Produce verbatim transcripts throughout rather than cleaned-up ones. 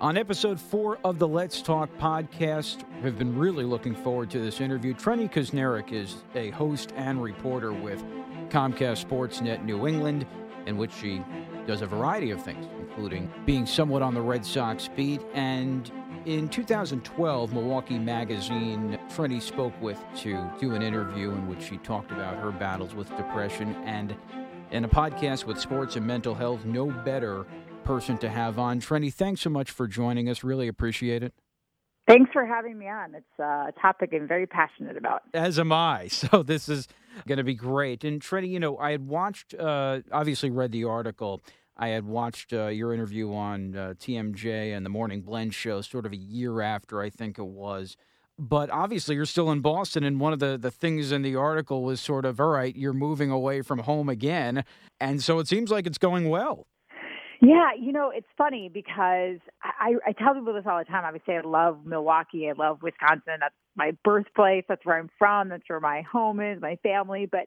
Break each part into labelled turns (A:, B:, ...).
A: On episode four of the Let's Talk podcast, we've been really looking forward to this interview. Trenni Kusnierek is a host and reporter with Comcast Sportsnet New England, in which she does a variety of things, including being somewhat on the Red Sox beat. And in two thousand twelve, Milwaukee Magazine, Trenni spoke with to do an interview in which she talked about her battles with depression. And in a podcast with sports and mental health, no better person to have on. Trenni, thanks so much for joining us. Really appreciate it.
B: Thanks for having me on. It's a topic I'm very passionate about.
A: As am I. So this is going to be great. And Trenni, you know, I had watched, uh, obviously read the article. I had watched uh, your interview on uh, T M J and the Morning Blend show sort of a year after, I think it was. But obviously you're still in Boston, and one of the, the things in the article was sort of, all right, you're moving away from home again. And so it seems like it's going well.
B: Yeah, you know, it's funny because I, I tell people this all the time. Obviously, I love Milwaukee. I love Wisconsin. That's my birthplace. That's where I'm from. That's where my home is, my family. But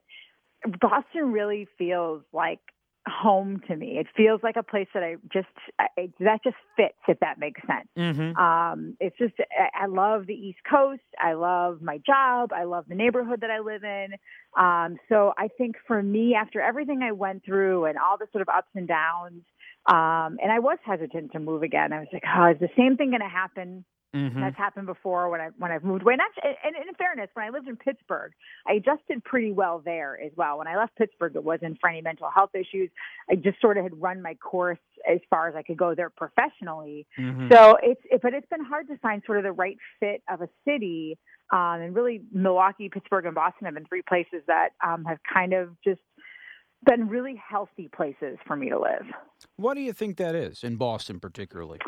B: Boston really feels like home to me. It feels like a place that I just, I, that just fits, if that makes sense.
A: Mm-hmm.
B: Um, it's just, I, I love the East Coast. I love my job. I love the neighborhood that I live in. Um, so I think for me, after everything I went through and all the sort of ups and downs, Um, and I was hesitant to move again. I was like, oh, is the same thing going to happen?
A: Mm-hmm.
B: That's happened before when I when I've moved away. And, actually, and in fairness, when I lived in Pittsburgh, I adjusted pretty well there as well. When I left Pittsburgh, it wasn't for any mental health issues. I just sort of had run my course as far as I could go there professionally.
A: Mm-hmm.
B: So it's it, but it's been hard to find sort of the right fit of a city. Um, and really, Milwaukee, Pittsburgh, and Boston have been three places that um, have kind of just been really healthy places for me to live.
A: What do you think that is, in Boston particularly?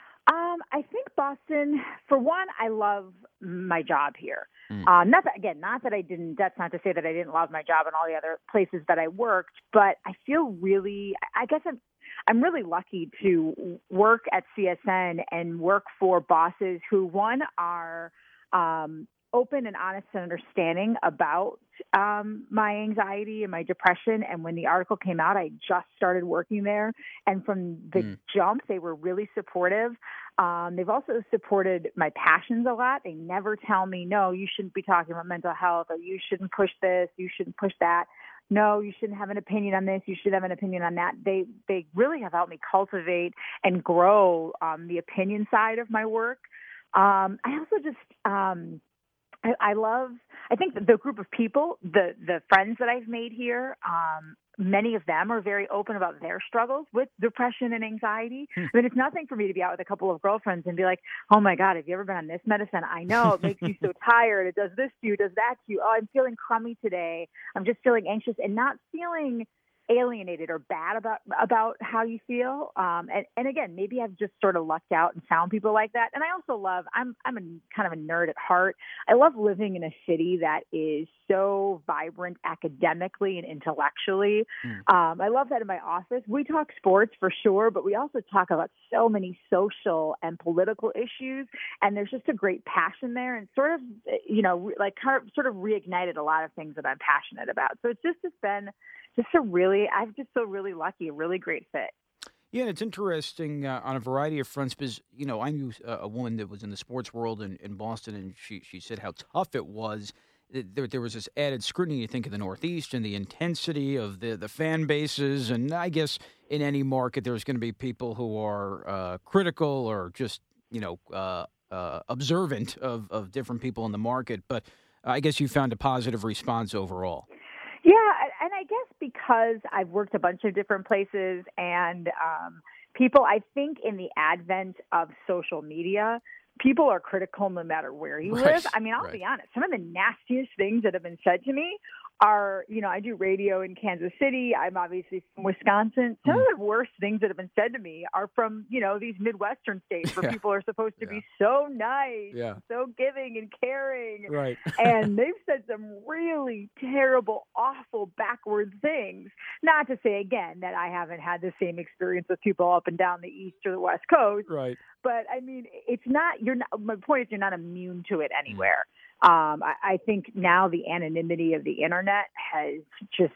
B: Um, I think Boston, for one, I love my job here.
A: Mm.
B: Uh, not that, again, not that I didn't, that's not to say that I didn't love my job and all the other places that I worked, but I feel really, I guess I'm, I'm really lucky to work at C S N and work for bosses who, one, are um, open and honest and understanding about um, my anxiety and my depression. And when the article came out, I just started working there. And from the mm. jump, they were really supportive. Um, they've also supported my passions a lot. They never tell me, no, you shouldn't be talking about mental health, or you shouldn't push this, you shouldn't push that. No, you shouldn't have an opinion on this, you should have an opinion on that. They they really have helped me cultivate and grow um, the opinion side of my work. Um, I also just... Um, I, I love, I think the group of people, the, the friends that I've made here, um, many of them are very open about their struggles with depression and anxiety. Hmm. I mean, it's nothing for me to be out with a couple of girlfriends and be like, oh my God, have you ever been on this medicine? I know, it makes you so tired. It does this to you, does that to you. Oh, I'm feeling crummy today. I'm just feeling anxious, and not feeling alienated or bad about about how you feel. Um, and, and again, maybe I've just sort of lucked out and found people like that. And I also love, I'm I'm a kind of a nerd at heart. I love living in a city that is so vibrant academically and intellectually. Mm. Um, I love that in my office. We talk sports for sure, but we also talk about so many social and political issues. And there's just a great passion there, and sort of, you know, like kind of, sort of reignited a lot of things that I'm passionate about. So it's just, it's been just a really, I just feel really lucky, a really great fit.
A: Yeah, it's interesting uh, on a variety of fronts because, you know, I knew uh, a woman that was in the sports world in, in Boston, and she, she said how tough it was. There, there was this added scrutiny, you think, of the Northeast and the intensity of the, the fan bases. And I guess in any market, there's going to be people who are uh, critical or just, you know, uh, uh, observant of, of different people in the market. But I guess you found a positive response overall.
B: Yeah, and I guess because I've worked a bunch of different places, and um, people, I think in the advent of social media, people are critical no matter where you
A: right.
B: live. I mean, I'll
A: right.
B: be honest, some of the nastiest things that have been said to me are, you know, I do radio in Kansas City. I'm obviously from Wisconsin. Some mm. of the worst things that have been said to me are from, you know, these Midwestern states where yeah. people are supposed to yeah. be so nice,
A: yeah.
B: so giving and caring.
A: Right.
B: And they've said some really terrible, awful, backward things. Not to say, again, that I haven't had the same experience with people up and down the East or the West Coast.
A: Right.
B: But, I mean, it's not, you're not, my point is you're not immune to it anywhere. Mm. Um, I, I think now the anonymity of the internet has just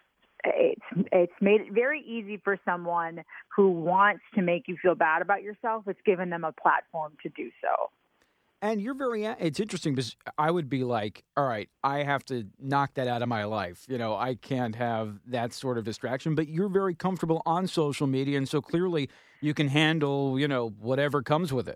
B: it's it's made it very easy for someone who wants to make you feel bad about yourself. It's given them a platform to do so.
A: And you're very, it's interesting because I would be like, all right, I have to knock that out of my life. You know, I can't have that sort of distraction, but you're very comfortable on social media. And so clearly you can handle, you know, whatever comes with it.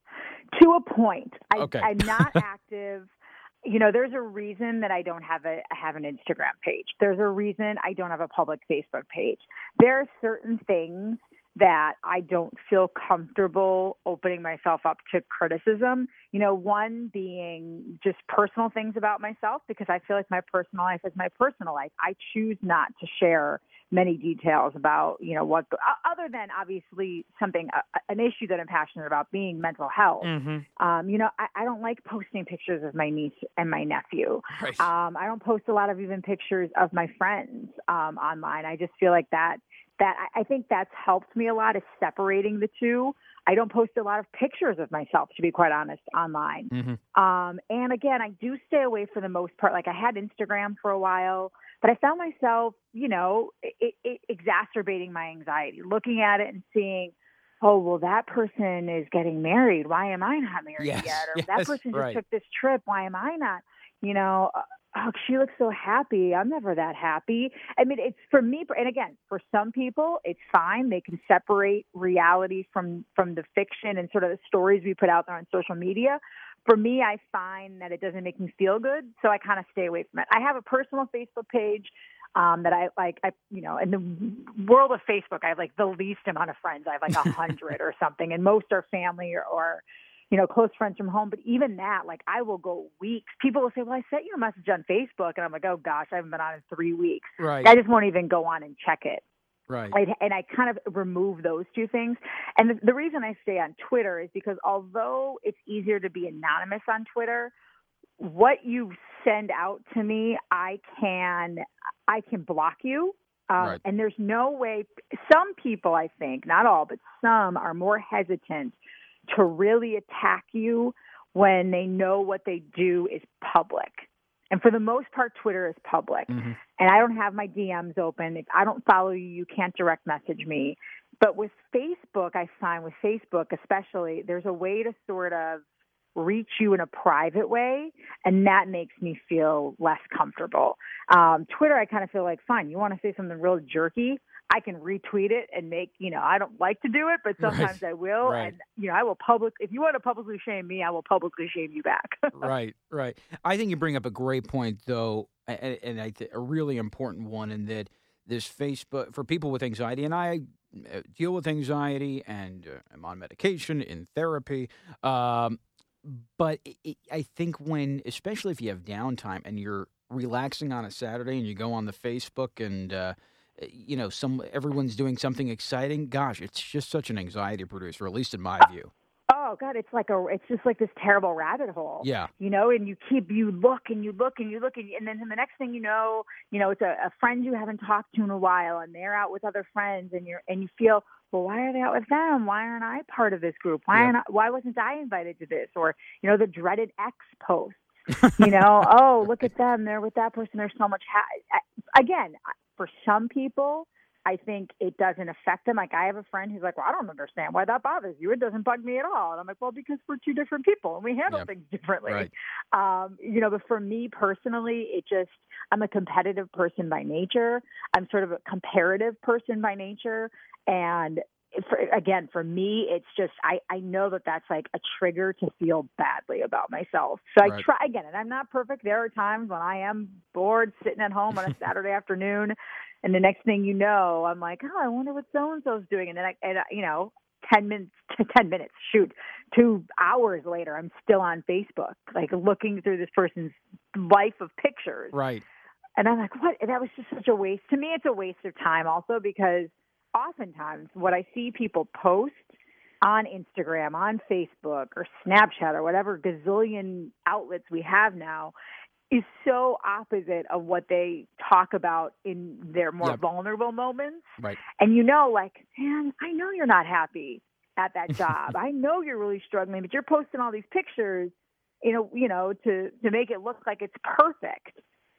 B: To a point. I,
A: okay.
B: I'm not active. You know, there's a reason that I don't have a have an Instagram page. There's a reason I don't have a public Facebook page. There are certain things that I don't feel comfortable opening myself up to criticism. You know, one being just personal things about myself, because I feel like my personal life is my personal life. I choose not to share many details about, you know, what, other than obviously something, uh, an issue that I'm passionate about being mental health.
A: Mm-hmm.
B: Um, you know, I, I don't like posting pictures of my niece and my nephew.
A: Right.
B: Um, I don't post a lot of even pictures of my friends um, online. I just feel like that, that I think that's helped me a lot, is separating the two. I don't post a lot of pictures of myself, to be quite honest, online.
A: Mm-hmm.
B: Um, and again, I do stay away for the most part. Like, I had Instagram for a while, but I found myself, you know, it, it, exacerbating my anxiety, looking at it and seeing, oh, well, that person is getting married. Why am I not married
A: yes.
B: yet? Or
A: yes.
B: that person just
A: right.
B: took this trip. Why am I not? You know, oh, she looks so happy. I'm never that happy. I mean, it's for me. And again, for some people, it's fine. They can separate reality from, from the fiction and sort of the stories we put out there on social media. For me, I find that it doesn't make me feel good, so I kind of stay away from it. I have a personal Facebook page um, that I like. I, you know, in the world of Facebook, I have like the least amount of friends. I have like a hundred or something, and most are family or, or, you know, close friends from home. But even that, like, I will go weeks. People will say, "Well, I sent you a message on Facebook," and I'm like, "Oh gosh, I haven't been on in three weeks."
A: Right.
B: I just won't even go on and check it.
A: Right.
B: I, and I kind of remove those two things. And the, the reason I stay on Twitter is because although it's easier to be anonymous on Twitter, what you send out to me, I can I can block you. Um,
A: right.
B: And there's no way. Some people, I think, not all, but some are more hesitant to really attack you when they know what they do is public. And for the most part, Twitter is public.
A: Mm-hmm.
B: And I don't have my D Ms open. If I don't follow you, you can't direct message me. But with Facebook, I find with Facebook especially, there's a way to sort of reach you in a private way, and that makes me feel less comfortable. Um, Twitter, I kind of feel like, fine, you want to say something real jerky? I can retweet it and make, you know, I don't like to do it, but sometimes
A: right.
B: I will.
A: Right.
B: And, you know, I will public, if you want to publicly shame me, I will publicly shame you back.
A: right, right. I think you bring up a great point, though, and, and I th- a really important one, in that this Facebook, for people with anxiety, and I deal with anxiety and uh, I'm on medication, in therapy, um, but it, it, I think when, especially if you have downtime and you're relaxing on a Saturday and you go on the Facebook and, uh, you know, some everyone's doing something exciting, gosh, it's just such an anxiety producer, at least in my view.
B: Oh God, it's like a, it's just like this terrible rabbit hole.
A: Yeah.
B: You know, and you keep, you look and you look and you look and, and then the next thing you know, you know, it's a, a friend you haven't talked to in a while, and they're out with other friends, and you're, and you feel, well, why are they out with them? Why aren't I part of this group? Why
A: yep.
B: aren't I, why wasn't I invited to this? Or, you know, the dreaded ex posts, you know, oh, look at them. They're with that person. There's so much, ha-. Again, for some people, I think it doesn't affect them. Like, I have a friend who's like, well, I don't understand why that bothers you. It doesn't bug me at all. And I'm like, well, because we're two different people and we handle
A: yep.
B: things differently.
A: Right.
B: Um, you know, but for me personally, it just, I'm a competitive person by nature. I'm sort of a comparative person by nature. And for, again, for me, it's just, I, I know that that's like a trigger to feel badly about myself. So
A: right.
B: I try, again, and I'm not perfect. There are times when I am bored sitting at home on a Saturday afternoon, and the next thing you know, I'm like, oh, I wonder what so-and-so's doing. And then, I, and, you know, ten minutes, ten minutes, shoot, two hours later, I'm still on Facebook, like looking through this person's life of pictures.
A: Right.
B: And I'm like, what? And that was just such a waste. To me, it's a waste of time also, because oftentimes what I see people post on Instagram, on Facebook, or Snapchat, or whatever gazillion outlets we have now, is so opposite of what they talk about in their more
A: yep.
B: vulnerable moments.
A: Right.
B: And you know, like, man, I know you're not happy at that job. I know you're really struggling, but you're posting all these pictures, you know, you know, to, to make it look like it's perfect.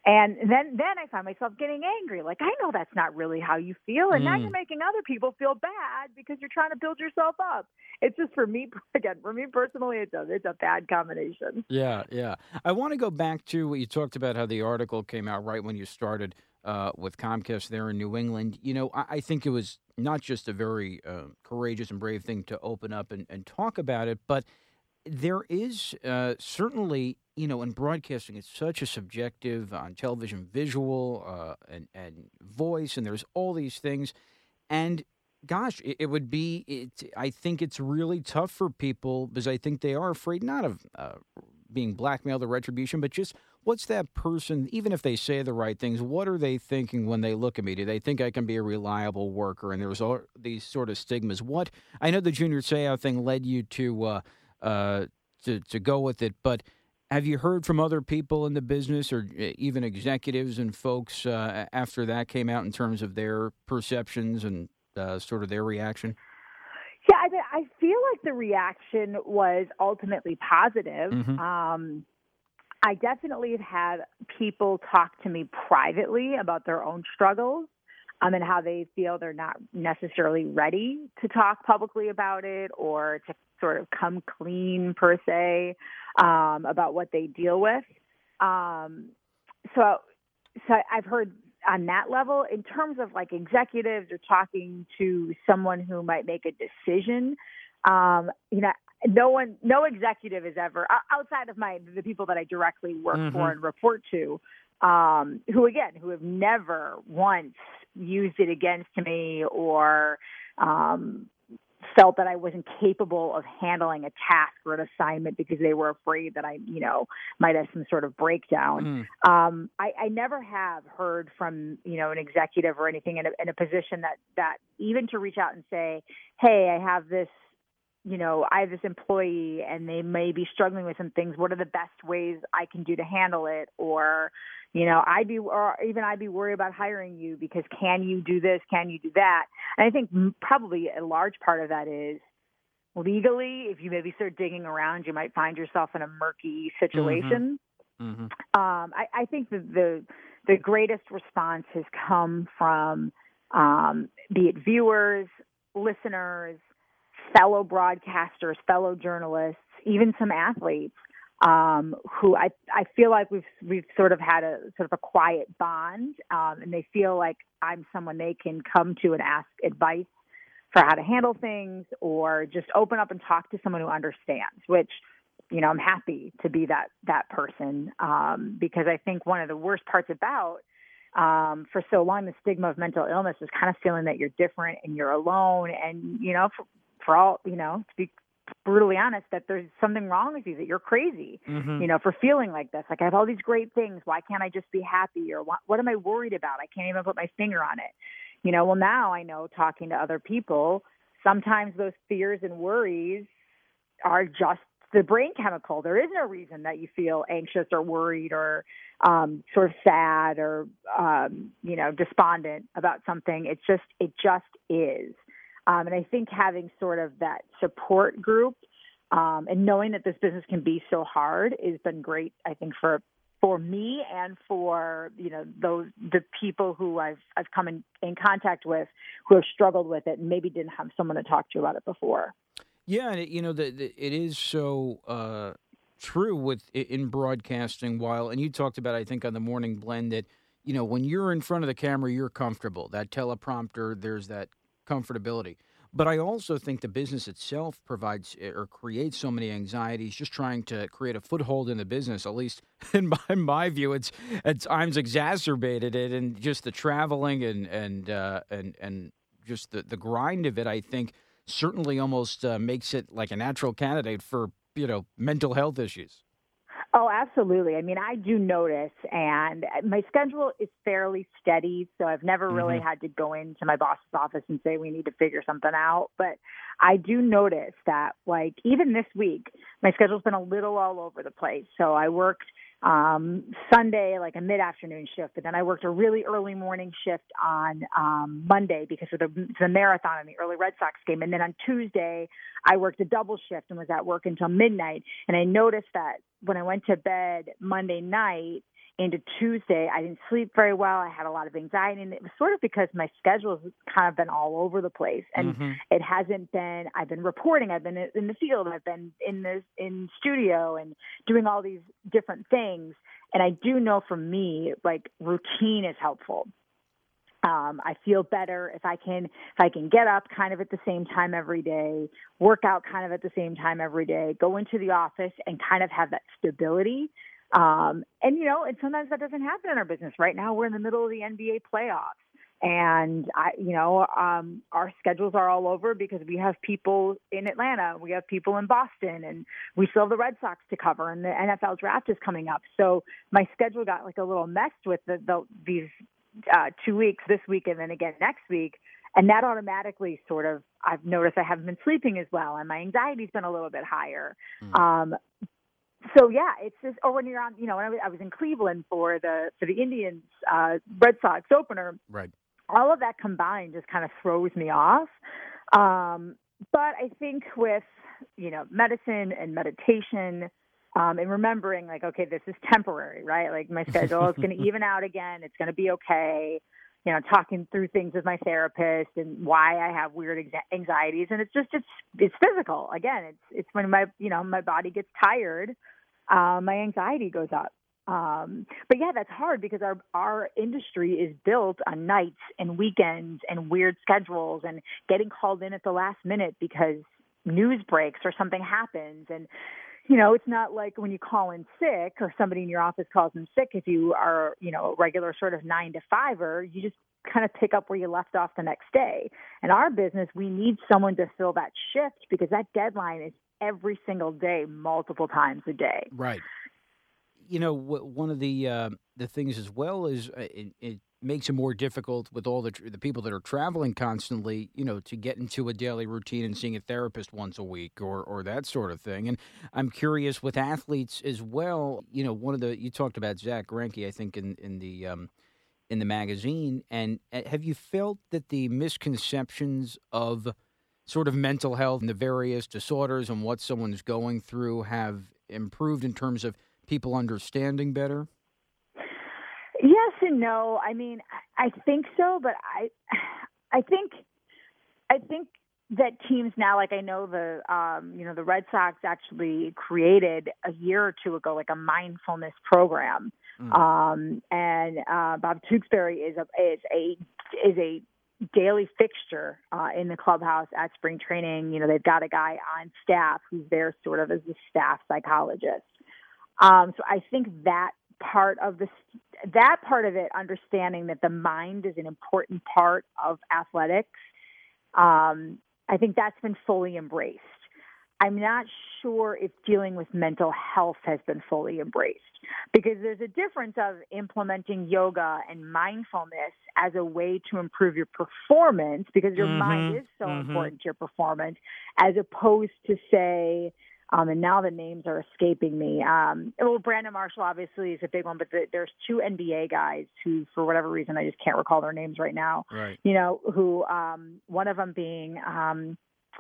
B: And then, then I find myself getting angry. Like, I know that's not really how you feel. And mm. now you're making other people feel bad because you're trying to build yourself up. It's just for me, again, for me personally, it's a, it's a bad combination.
A: Yeah, yeah. I want to go back to what you talked about, how the article came out right when you started uh, with Comcast there in New England. You know, I, I think it was not just a very uh, courageous and brave thing to open up and, and talk about it, but there is uh, certainly, you know, in broadcasting, it's such a subjective, on television, visual uh, and, and voice, and there's all these things. And gosh, it, it would be, it, I think it's really tough for people because I think they are afraid not of uh, being blackmailed or retribution, but just what's that person, even if they say the right things, what are they thinking when they look at me? Do they think I can be a reliable worker? And there's all these sort of stigmas. What, I know the Junior Seau thing led you to, uh, uh, to, to go with it, but have you heard from other people in the business or even executives and folks uh, after that came out in terms of their perceptions and uh, sort of their reaction?
B: Yeah, I mean, I feel like the reaction was ultimately positive.
A: Mm-hmm.
B: Um, I definitely have had people talk to me privately about their own struggles um, and how they feel they're not necessarily ready to talk publicly about it or to sort of come clean, per se, um, about what they deal with. Um, so, so I've heard on that level. In terms of like executives or talking to someone who might make a decision, um, you know, no one, no executive is ever outside of my the people that I directly work mm-hmm. for and report to, um, who again, who have never once used it against me or um, felt that I wasn't capable of handling a task or an assignment because they were afraid that I, you know, might have some sort of breakdown. Mm. Um, I, I never have heard from, you know, an executive or anything in a, in a position that, that even to reach out and say, hey, I have this, you know, I have this employee and they may be struggling with some things. What are the best ways I can do to handle it? Or, you know, I'd be, or even I'd be worried about hiring you because can you do this? Can you do that? And I think probably a large part of that is legally, if you maybe start digging around, you might find yourself in a murky situation. Mm-hmm. Mm-hmm. Um, I, I think that the, the greatest response has come from, um, be it viewers, listeners, fellow broadcasters, fellow journalists, even some athletes, um, who I, I feel like we've we've sort of had a sort of a quiet bond, um, and they feel like I'm someone they can come to and ask advice for how to handle things, or just open up and talk to someone who understands. Which, you know, I'm happy to be that that person um, because I think one of the worst parts about um, for so long the stigma of mental illness is kind of feeling that you're different and you're alone, and you know. For, For all, you know, to be brutally honest, that there's something wrong with you, that you're crazy, mm-hmm. you know, for feeling like this. Like, I have all these great things. Why can't I just be happy? Or what, what am I worried about? I can't even put my finger on it. You know, well, now I know, talking to other people, sometimes those fears and worries are just the brain chemical. There is no reason that you feel anxious or worried or um, sort of sad or, um, you know, despondent about something. It's just, it just is. Um, and I think having sort of that support group um, and knowing that this business can be so hard has been great, I think, for for me and for, you know, those the people who I've I've come in, in contact with who have struggled with it and maybe didn't have someone to talk to about it before.
A: Yeah, and it, you know, the, the, it is so uh, true with in broadcasting. While and you talked about, I think, on the Morning Blend that, you know, when you're in front of the camera, you're comfortable. That teleprompter, there's that comfortability. But I also think the business itself provides or creates so many anxieties just trying to create a foothold in the business. At least in my, in my view, it's at times exacerbated it, and just the traveling and and uh, and and just the, the grind of it, I think, certainly almost uh, makes it like a natural candidate for, you know, mental health issues.
B: Oh, absolutely. I mean, I do notice, and my schedule is fairly steady, so I've never really mm-hmm. had to go into my boss's office and say, we need to figure something out. But I do notice that, like, even this week, my schedule's been a little all over the place. So I worked um, Sunday, like a mid-afternoon shift, but then I worked a really early morning shift on um, Monday because of the, the marathon and the early Red Sox game. And then on Tuesday, I worked a double shift and was at work until midnight. And I noticed that when I went to bed Monday night, into Tuesday, I didn't sleep very well. I had a lot of anxiety, and it was sort of because my schedule has kind of been all over the place, and
A: mm-hmm.
B: it hasn't been. I've been reporting. I've been in the field. I've been in the in studio and doing all these different things. And I do know for me, like routine is helpful. Um, I feel better if I can if I can get up kind of at the same time every day, work out kind of at the same time every day, go into the office and kind of have that stability. Um, and, you know, and sometimes that doesn't happen in our business. Right now we're in the middle of the N B A playoffs. And, I, you know, um, our schedules are all over because we have people in Atlanta, we have people in Boston, and we still have the Red Sox to cover, and the N F L draft is coming up. So my schedule got like a little messed with the, the these uh, two weeks, this week and then again next week. And that automatically sort of, I've noticed I haven't been sleeping as well, and my anxiety's been a little bit higher. Mm. Um, so yeah, it's just, or when you're on, you know, when I was, I was in Cleveland for the, for the Indians, uh, Red Sox opener,
A: right.
B: All of that combined just kind of throws me off. Um, but I think with, you know, medicine and meditation, um, and remembering like, okay, this is temporary, right? Like my schedule is going to even out again. It's going to be okay. You know, talking through things with my therapist and why I have weird anxieties. And it's just, it's, it's physical. Again, it's, it's when my, you know, my body gets tired, uh, my anxiety goes up. Um, but yeah, that's hard because our, our industry is built on nights and weekends and weird schedules and getting called in at the last minute because news breaks or something happens. And, you know, it's not like when you call in sick or somebody in your office calls in sick, if you are, you know, a regular sort of nine to fiver, you just kind of pick up where you left off the next day. In our business, we need someone to fill that shift because that deadline is every single day, multiple times a day.
A: Right. You know, one of the uh, the things as well is it, it makes it more difficult with all the the people that are traveling constantly, you know, to get into a daily routine and seeing a therapist once a week or or that sort of thing. And I'm curious with athletes as well. You know, one of the you talked about Zach Greinke, I think, in in the um, in the magazine. And have you felt that the misconceptions of sort of mental health and the various disorders and what someone's going through have improved in terms of people understanding better?
B: Yes and no. I mean, I think so, but I, I think, I think that teams now, like I know the, um, you know, the Red Sox actually created a year or two ago, like a mindfulness program, mm. um, and uh, Bob Tewksbury is a is a is a daily fixture uh, in the clubhouse at spring training. You know, they've got a guy on staff who's there sort of as a staff psychologist. Um, so I think that part of the that part of it, understanding that the mind is an important part of athletics, um, I think that's been fully embraced. I'm not sure if dealing with mental health has been fully embraced because there's a difference of implementing yoga and mindfulness as a way to improve your performance because your mm-hmm. mind is so mm-hmm. important to your performance as opposed to, say, Um, and now the names are escaping me. Um, well, Brandon Marshall obviously is a big one, but the, there's two N B A guys who, for whatever reason, I just can't recall their names right now.
A: Right.
B: You know, who um, one of them being um,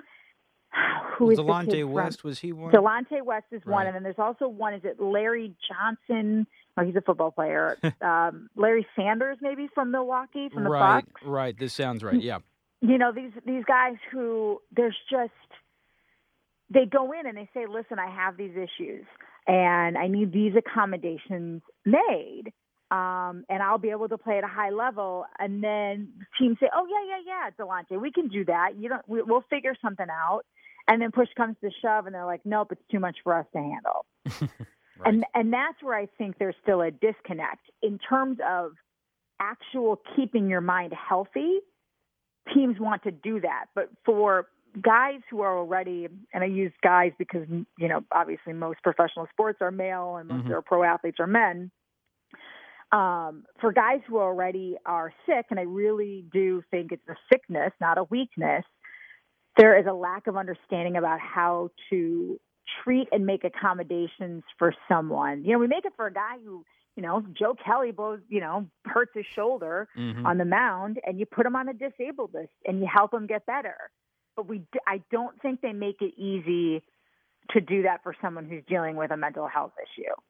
B: who
A: well,
B: is
A: Delonte West? Was he one?
B: Delonte West is
A: right.
B: one, and then there's also one. Is it Larry Johnson? Oh, he's a football player. um, Larry Sanders, maybe from Milwaukee, from the
A: right,
B: Bucks.
A: Right. This sounds right. Yeah.
B: You know, these these guys who there's just. They go in and they say, listen, I have these issues and I need these accommodations made. Um, and I'll be able to play at a high level. And then teams say, oh yeah, yeah, yeah, Delonte, we can do that. You don't, we, we'll figure something out. And then push comes to shove and they're like, nope, it's too much for us to handle. right. And, and that's where I think there's still a disconnect in terms of actual keeping your mind healthy. Teams want to do that, but for guys who are already, and I use guys because, you know, obviously most professional sports are male and most mm-hmm. of their pro athletes are men. Um, for guys who already are sick, and I really do think it's a sickness, not a weakness, there is a lack of understanding about how to treat and make accommodations for someone. You know, we make it for a guy who, you know, Joe Kelly blows, you know, hurts his shoulder mm-hmm. on the mound, and you put him on a disabled list and you help him get better. But we, I don't think they make it easy to do that for someone who's dealing with a mental health issue.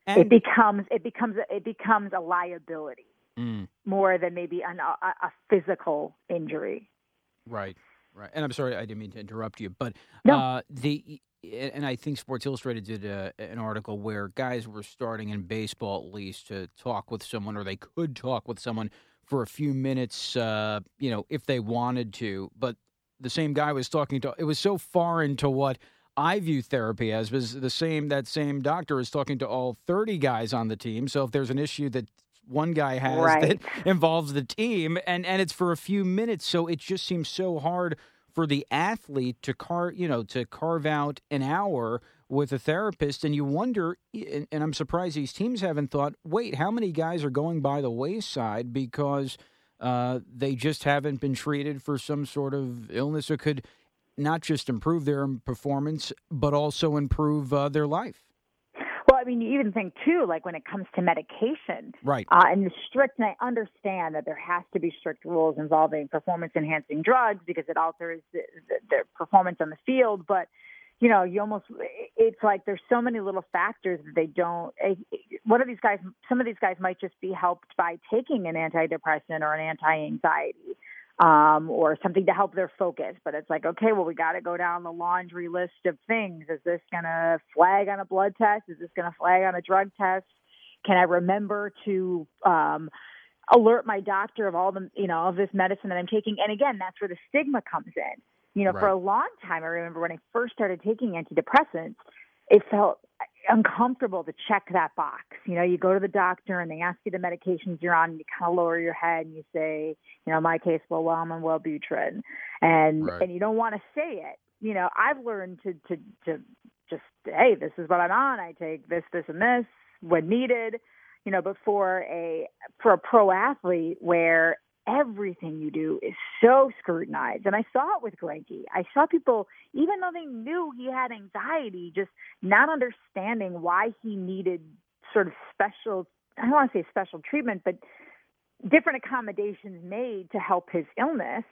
A: And,
B: it becomes it becomes it becomes a liability
A: mm,
B: more than maybe an, a, a physical injury.
A: right, right. And I'm sorry, I didn't mean to interrupt you, but
B: No.
A: uh, the and I think Sports Illustrated did a, an article where guys were starting in baseball at least to talk with someone, or they could talk with someone for a few minutes, uh, you know, if they wanted to. But the same guy was talking to. It was so foreign to what I view therapy as. Was the same that same doctor is talking to all thirty guys on the team. So if there's an issue that one guy has
B: Right.
A: that involves the team, and, and it's for a few minutes, so it just seems so hard for the athlete to carve, you know, to carve out an hour with a therapist. And you wonder, and, and I'm surprised these teams haven't thought, wait, how many guys are going by the wayside because uh, they just haven't been treated for some sort of illness that could not just improve their performance, but also improve uh, their life.
B: Well, I mean, you even think, too, like when it comes to medication.
A: Right.
B: Uh, and the strict, and I understand that there has to be strict rules involving performance-enhancing drugs because it alters the, the, their performance on the field. But, you know, you almost, it's like there's so many little factors that they don't, what are these guys, some of these guys might just be helped by taking an antidepressant or an anti-anxiety. Um, or something to help their focus. But it's like, okay, well, we got to go down the laundry list of things. Is this going to flag on a blood test? Is this going to flag on a drug test? Can I remember to um, alert my doctor of all the, you know, of this medicine that I'm taking? And again, that's where the stigma comes in. You know,
A: Right.
B: For a long time, I remember when I first started taking antidepressants, it felt uncomfortable to check that box. You know, you go to the doctor and they ask you the medications you're on, and you kind of lower your head and you say, you know, in my case, well, well I'm on Wellbutrin, and
A: Right.
B: and you don't want to say it. You know, I've learned to to to just, hey, this is what I'm on. I take this, this, and this when needed. You know, but for a for a pro athlete where everything you do is so scrutinized. And I saw it with Greinke. I saw people, even though they knew he had anxiety, just not understanding why he needed sort of special, I don't want to say special treatment, but different accommodations made to help his illness,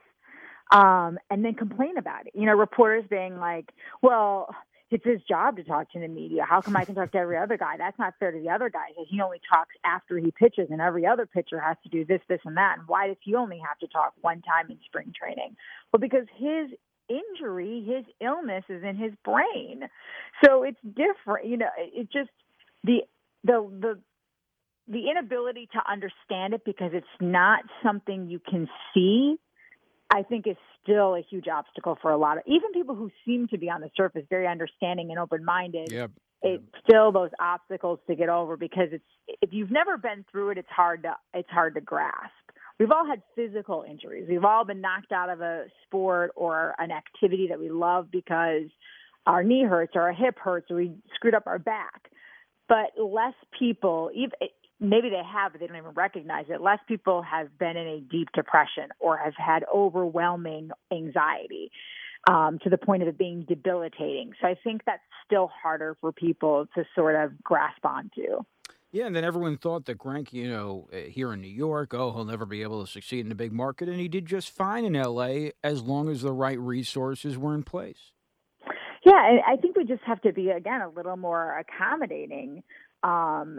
B: um, and then complain about it. You know, reporters being like, well, it's his job to talk to the media. How come I can talk to every other guy? That's not fair to the other guy. He only talks after he pitches, and every other pitcher has to do this, this, and that. And why does he only have to talk one time in spring training? Well, because his injury, his illness is in his brain. So it's different. You know, it just, the, the, the, the inability to understand it because it's not something you can see, I think is still a huge obstacle for a lot of, even people who seem to be on the surface very understanding and open-minded.
A: Yep.
B: It's still those obstacles to get over because it's, if you've never been through it, it's hard to, it's hard to grasp. We've all had physical injuries. We've all been knocked out of a sport or an activity that we love because our knee hurts or our hip hurts or we screwed up our back. But less people, even, maybe they have, but they don't even recognize it. Less people have been in a deep depression or have had overwhelming anxiety um, to the point of it being debilitating. So I think that's still harder for people to sort of grasp onto.
A: Yeah, and then everyone thought that Greinke, you know, here in New York, oh, he'll never be able to succeed in a big market, and he did just fine in L A as long as the right resources were in place.
B: Yeah, I think we just have to be, again, a little more accommodating um,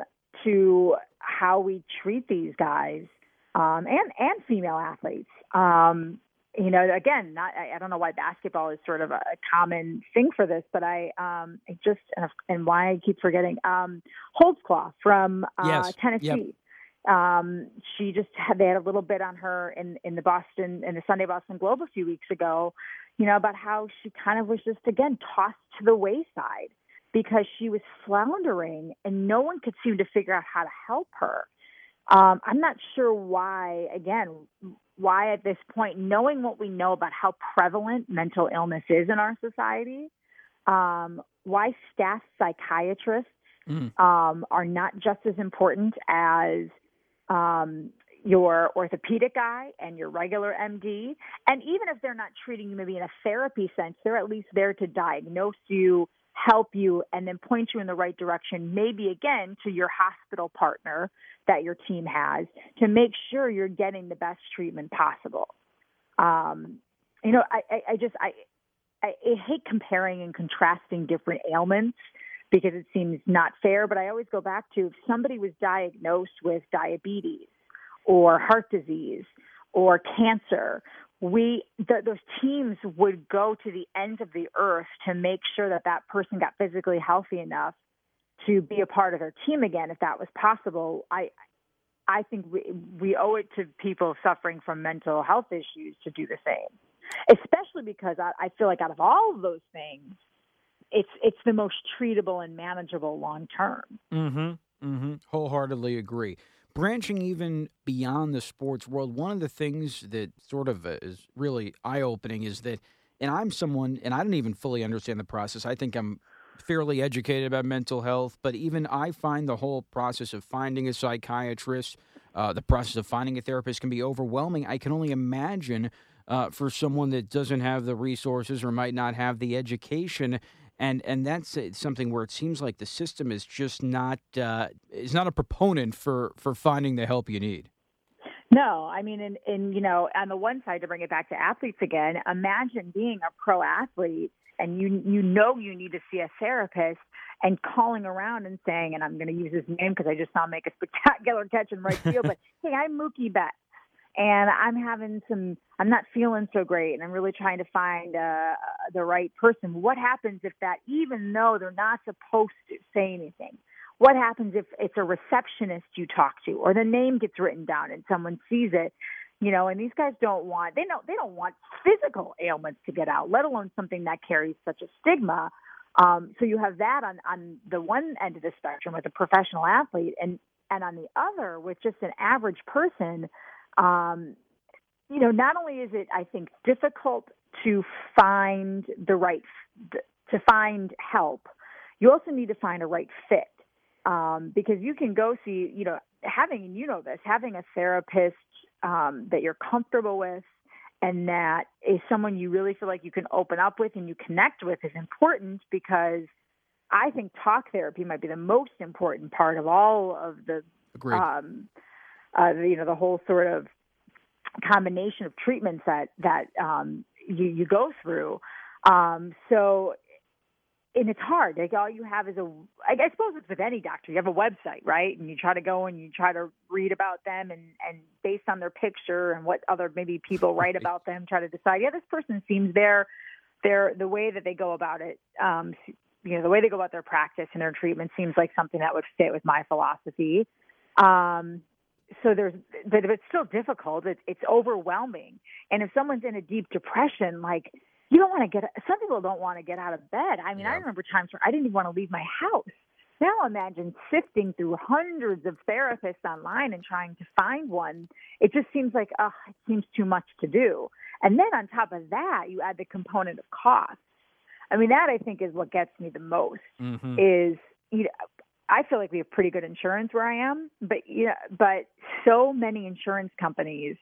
B: to how we treat these guys um, and, and female athletes. Um, you know, again, not, I, I don't know why basketball is sort of a common thing for this, but I, um, I just, and why I keep forgetting, um, Holtzclaw from uh,
A: yes.
B: Tennessee. Yep. Um, she just had, they had a little bit on her in, in the Boston, in the Sunday Boston Globe a few weeks ago, you know, about how she kind of was just, again, tossed to the wayside because she was floundering and no one could seem to figure out how to help her. Um, I'm not sure why, again, why at this point, knowing what we know about how prevalent mental illness is in our society, um, why staff psychiatrists mm. um, are not just as important as um, your orthopedic guy and your regular M D. And even if they're not treating you maybe in a therapy sense, they're at least there to diagnose you, help you, and then point you in the right direction, maybe again to your hospital partner that your team has to make sure you're getting the best treatment possible. Um, you know, I, I, I just, I, I, I hate comparing and contrasting different ailments because it seems not fair. But I always go back to if somebody was diagnosed with diabetes or heart disease or cancer, we the, those teams would go to the ends of the earth to make sure that that person got physically healthy enough to be a part of their team again, if that was possible. I I think we, we owe it to people suffering from mental health issues to do the same, especially because I, I feel like out of all of those things, it's it's the most treatable and manageable long term.
A: Mm-hmm. Mm-hmm. Wholeheartedly agree. Branching even beyond the sports world, one of the things that sort of is really eye-opening is that, and I'm someone, and I don't even fully understand the process. I think I'm fairly educated about mental health, but even I find the whole process of finding a psychiatrist, uh, the process of finding a therapist can be overwhelming. I can only imagine uh, for someone that doesn't have the resources or might not have the education. And and that's something where it seems like the system is just not uh, is not a proponent for, for finding the help you need.
B: No, I mean, in, in you know, on the one side, to bring it back to athletes again, imagine being a pro athlete and you you know you need to see a therapist and calling around and saying, and I'm going to use his name because I just saw him make a spectacular catch in right field, but hey, I'm Mookie Betts. And I'm having some, I'm not feeling so great, and I'm really trying to find uh, the right person. What happens if that, even though they're not supposed to say anything, what happens if it's a receptionist you talk to, or the name gets written down and someone sees it? You know, and these guys don't want, they know, they don't want physical ailments to get out, let alone something that carries such a stigma. Um, so you have that on, on the one end of the spectrum with a professional athlete, and, and on the other with just an average person. Um, you know, not only is it, I think, difficult to find the right, to find help, you also need to find a right fit. Um, because you can go see, you know, having, and you know this, having a therapist um, that you're comfortable with and that is someone you really feel like you can open up with and you connect with is important, because I think talk therapy might be the most important part of all of the,
A: Agreed. um,
B: Uh, you know, the whole sort of combination of treatments that, that um, you, you go through. Um, so, and it's hard. Like, all you have is a, I suppose it's with any doctor. You have a website, right? And you try to go and you try to read about them and, and based on their picture and what other maybe people write about them, try to decide, yeah, this person seems their, their, the way that they go about it, um, you know, the way they go about their practice and their treatment seems like something that would fit with my philosophy. Um, So there's, but it's still difficult. It's, it's overwhelming. And if someone's in a deep depression, like, you don't want to get, some people don't want to get out of bed. I mean, yeah. I remember times where I didn't even want to leave my house. Now imagine sifting through hundreds of therapists online and trying to find one. It just seems like, oh, it seems too much to do. And then on top of that, you add the component of cost. I mean, that I think is what gets me the most mm-hmm. is, you know, I feel like we have pretty good insurance where I am, but you know, but so many insurance companies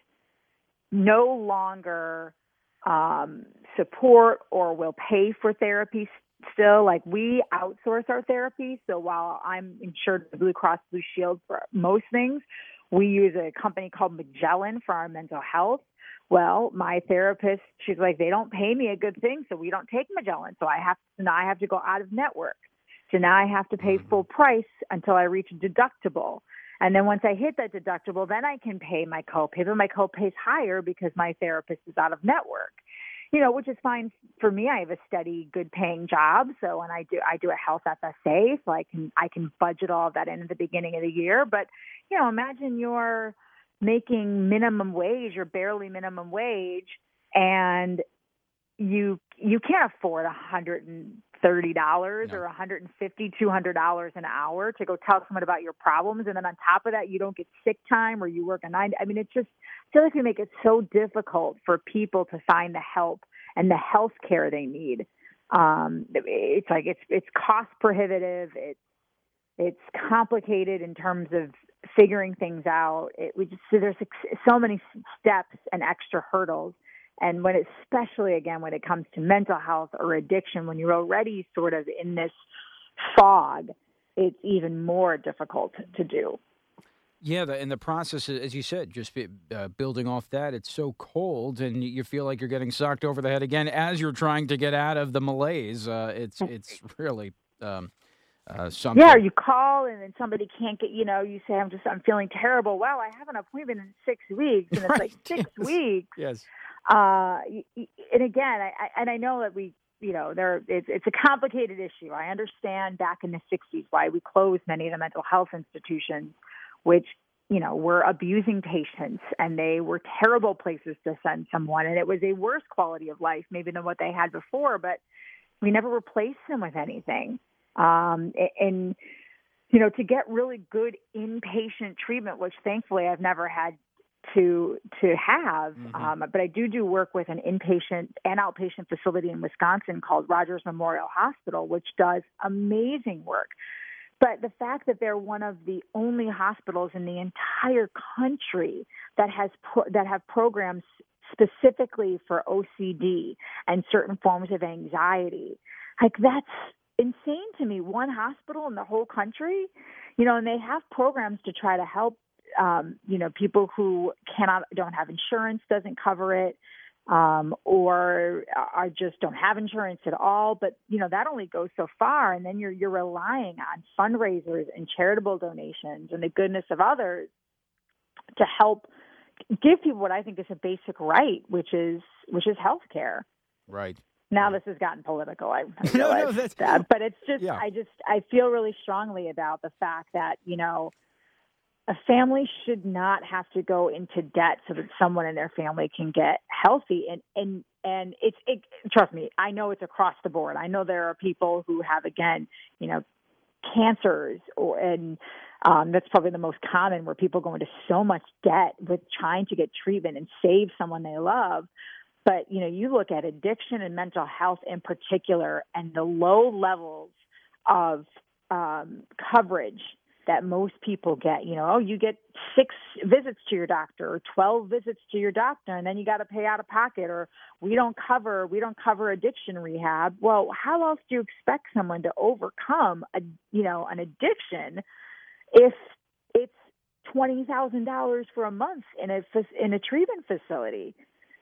B: no longer um, support or will pay for therapy still. Like, we outsource our therapy. So while I'm insured with Blue Cross Blue Shield for most things, we use a company called Magellan for our mental health. Well, my therapist, she's like, they don't pay me a good thing, so we don't take Magellan. So I have to, now I have to go out of network. So now I have to pay full price until I reach a deductible. And then once I hit that deductible, then I can pay my copay. But my copay is higher because my therapist is out of network, you know, which is fine for me. I have a steady, good paying job. So when I do, I do a health F S A, so I can, I can budget all of that in at the beginning of the year. But, you know, imagine you're making minimum wage or barely minimum wage, and you, you can't afford a hundred and thirty dollars no. or one hundred fifty dollars, two hundred dollars an hour to go tell someone about your problems. And then on top of that, you don't get sick time or you work a nine. I mean, it's just, I feel like we make it so difficult for people to find the help and the health care they need. Um, it's like, it's, it's cost prohibitive. It's, it's complicated in terms of figuring things out. It, we just, so there's so many steps and extra hurdles. And when, especially again, when it comes to mental health or addiction, when you're already sort of in this fog, it's even more difficult to do.
A: Yeah, the, and the process, as you said, just uh, building off that, it's so cold, and you feel like you're getting socked over the head again as you're trying to get out of the malaise. Uh, it's it's really um, uh, something.
B: Yeah, or you call and then somebody can't get, you know, you say, I'm just, I'm feeling terrible. Well, I have an appointment in six weeks. And it's
A: Right.
B: like six
A: yes.
B: weeks.
A: Yes.
B: Uh, and again, I, I, and I know that we, you know, there, it's, it's a complicated issue. I understand back in the sixties why we closed many of the mental health institutions, which, you know, were abusing patients, and they were terrible places to send someone. And it was a worse quality of life maybe than what they had before, but we never replaced them with anything. Um, and, you know, to get really good inpatient treatment, which thankfully I've never had to to have, mm-hmm. um, but I do do work with an inpatient and outpatient facility in Wisconsin called Rogers Memorial Hospital, which does amazing work. But the fact that they're one of the only hospitals in the entire country that has pro- that have programs specifically for O C D and certain forms of anxiety, like that's insane to me. One hospital in the whole country, you know, and they have programs to try to help, um, you know, people who cannot, don't have insurance, doesn't cover it, um, or are just don't have insurance at all. But, you know, that only goes so far. And then you're, you're relying on fundraisers and charitable donations and the goodness of others to help give people what I think is a basic right, which is, which is health care.
A: Right.
B: Now this has gotten political. I, I
A: no, no, that's,
B: that, but it's just,
A: yeah.
B: I just, I feel really strongly about the fact that, you know, a family should not have to go into debt so that someone in their family can get healthy. And, and, and it's, it, trust me, I know it's across the board. I know there are people who have, again, you know, cancers or, and, um, that's probably the most common, where people go into so much debt with trying to get treatment and save someone they love. But, you know, you look at addiction and mental health in particular, and the low levels of um, coverage that most people get. You know, oh, you get six visits to your doctor or twelve visits to your doctor, and then you got to pay out of pocket, or we don't cover, we don't cover addiction rehab. Well, how else do you expect someone to overcome a, you know, an addiction if it's twenty thousand dollars for a month in a, in a treatment facility?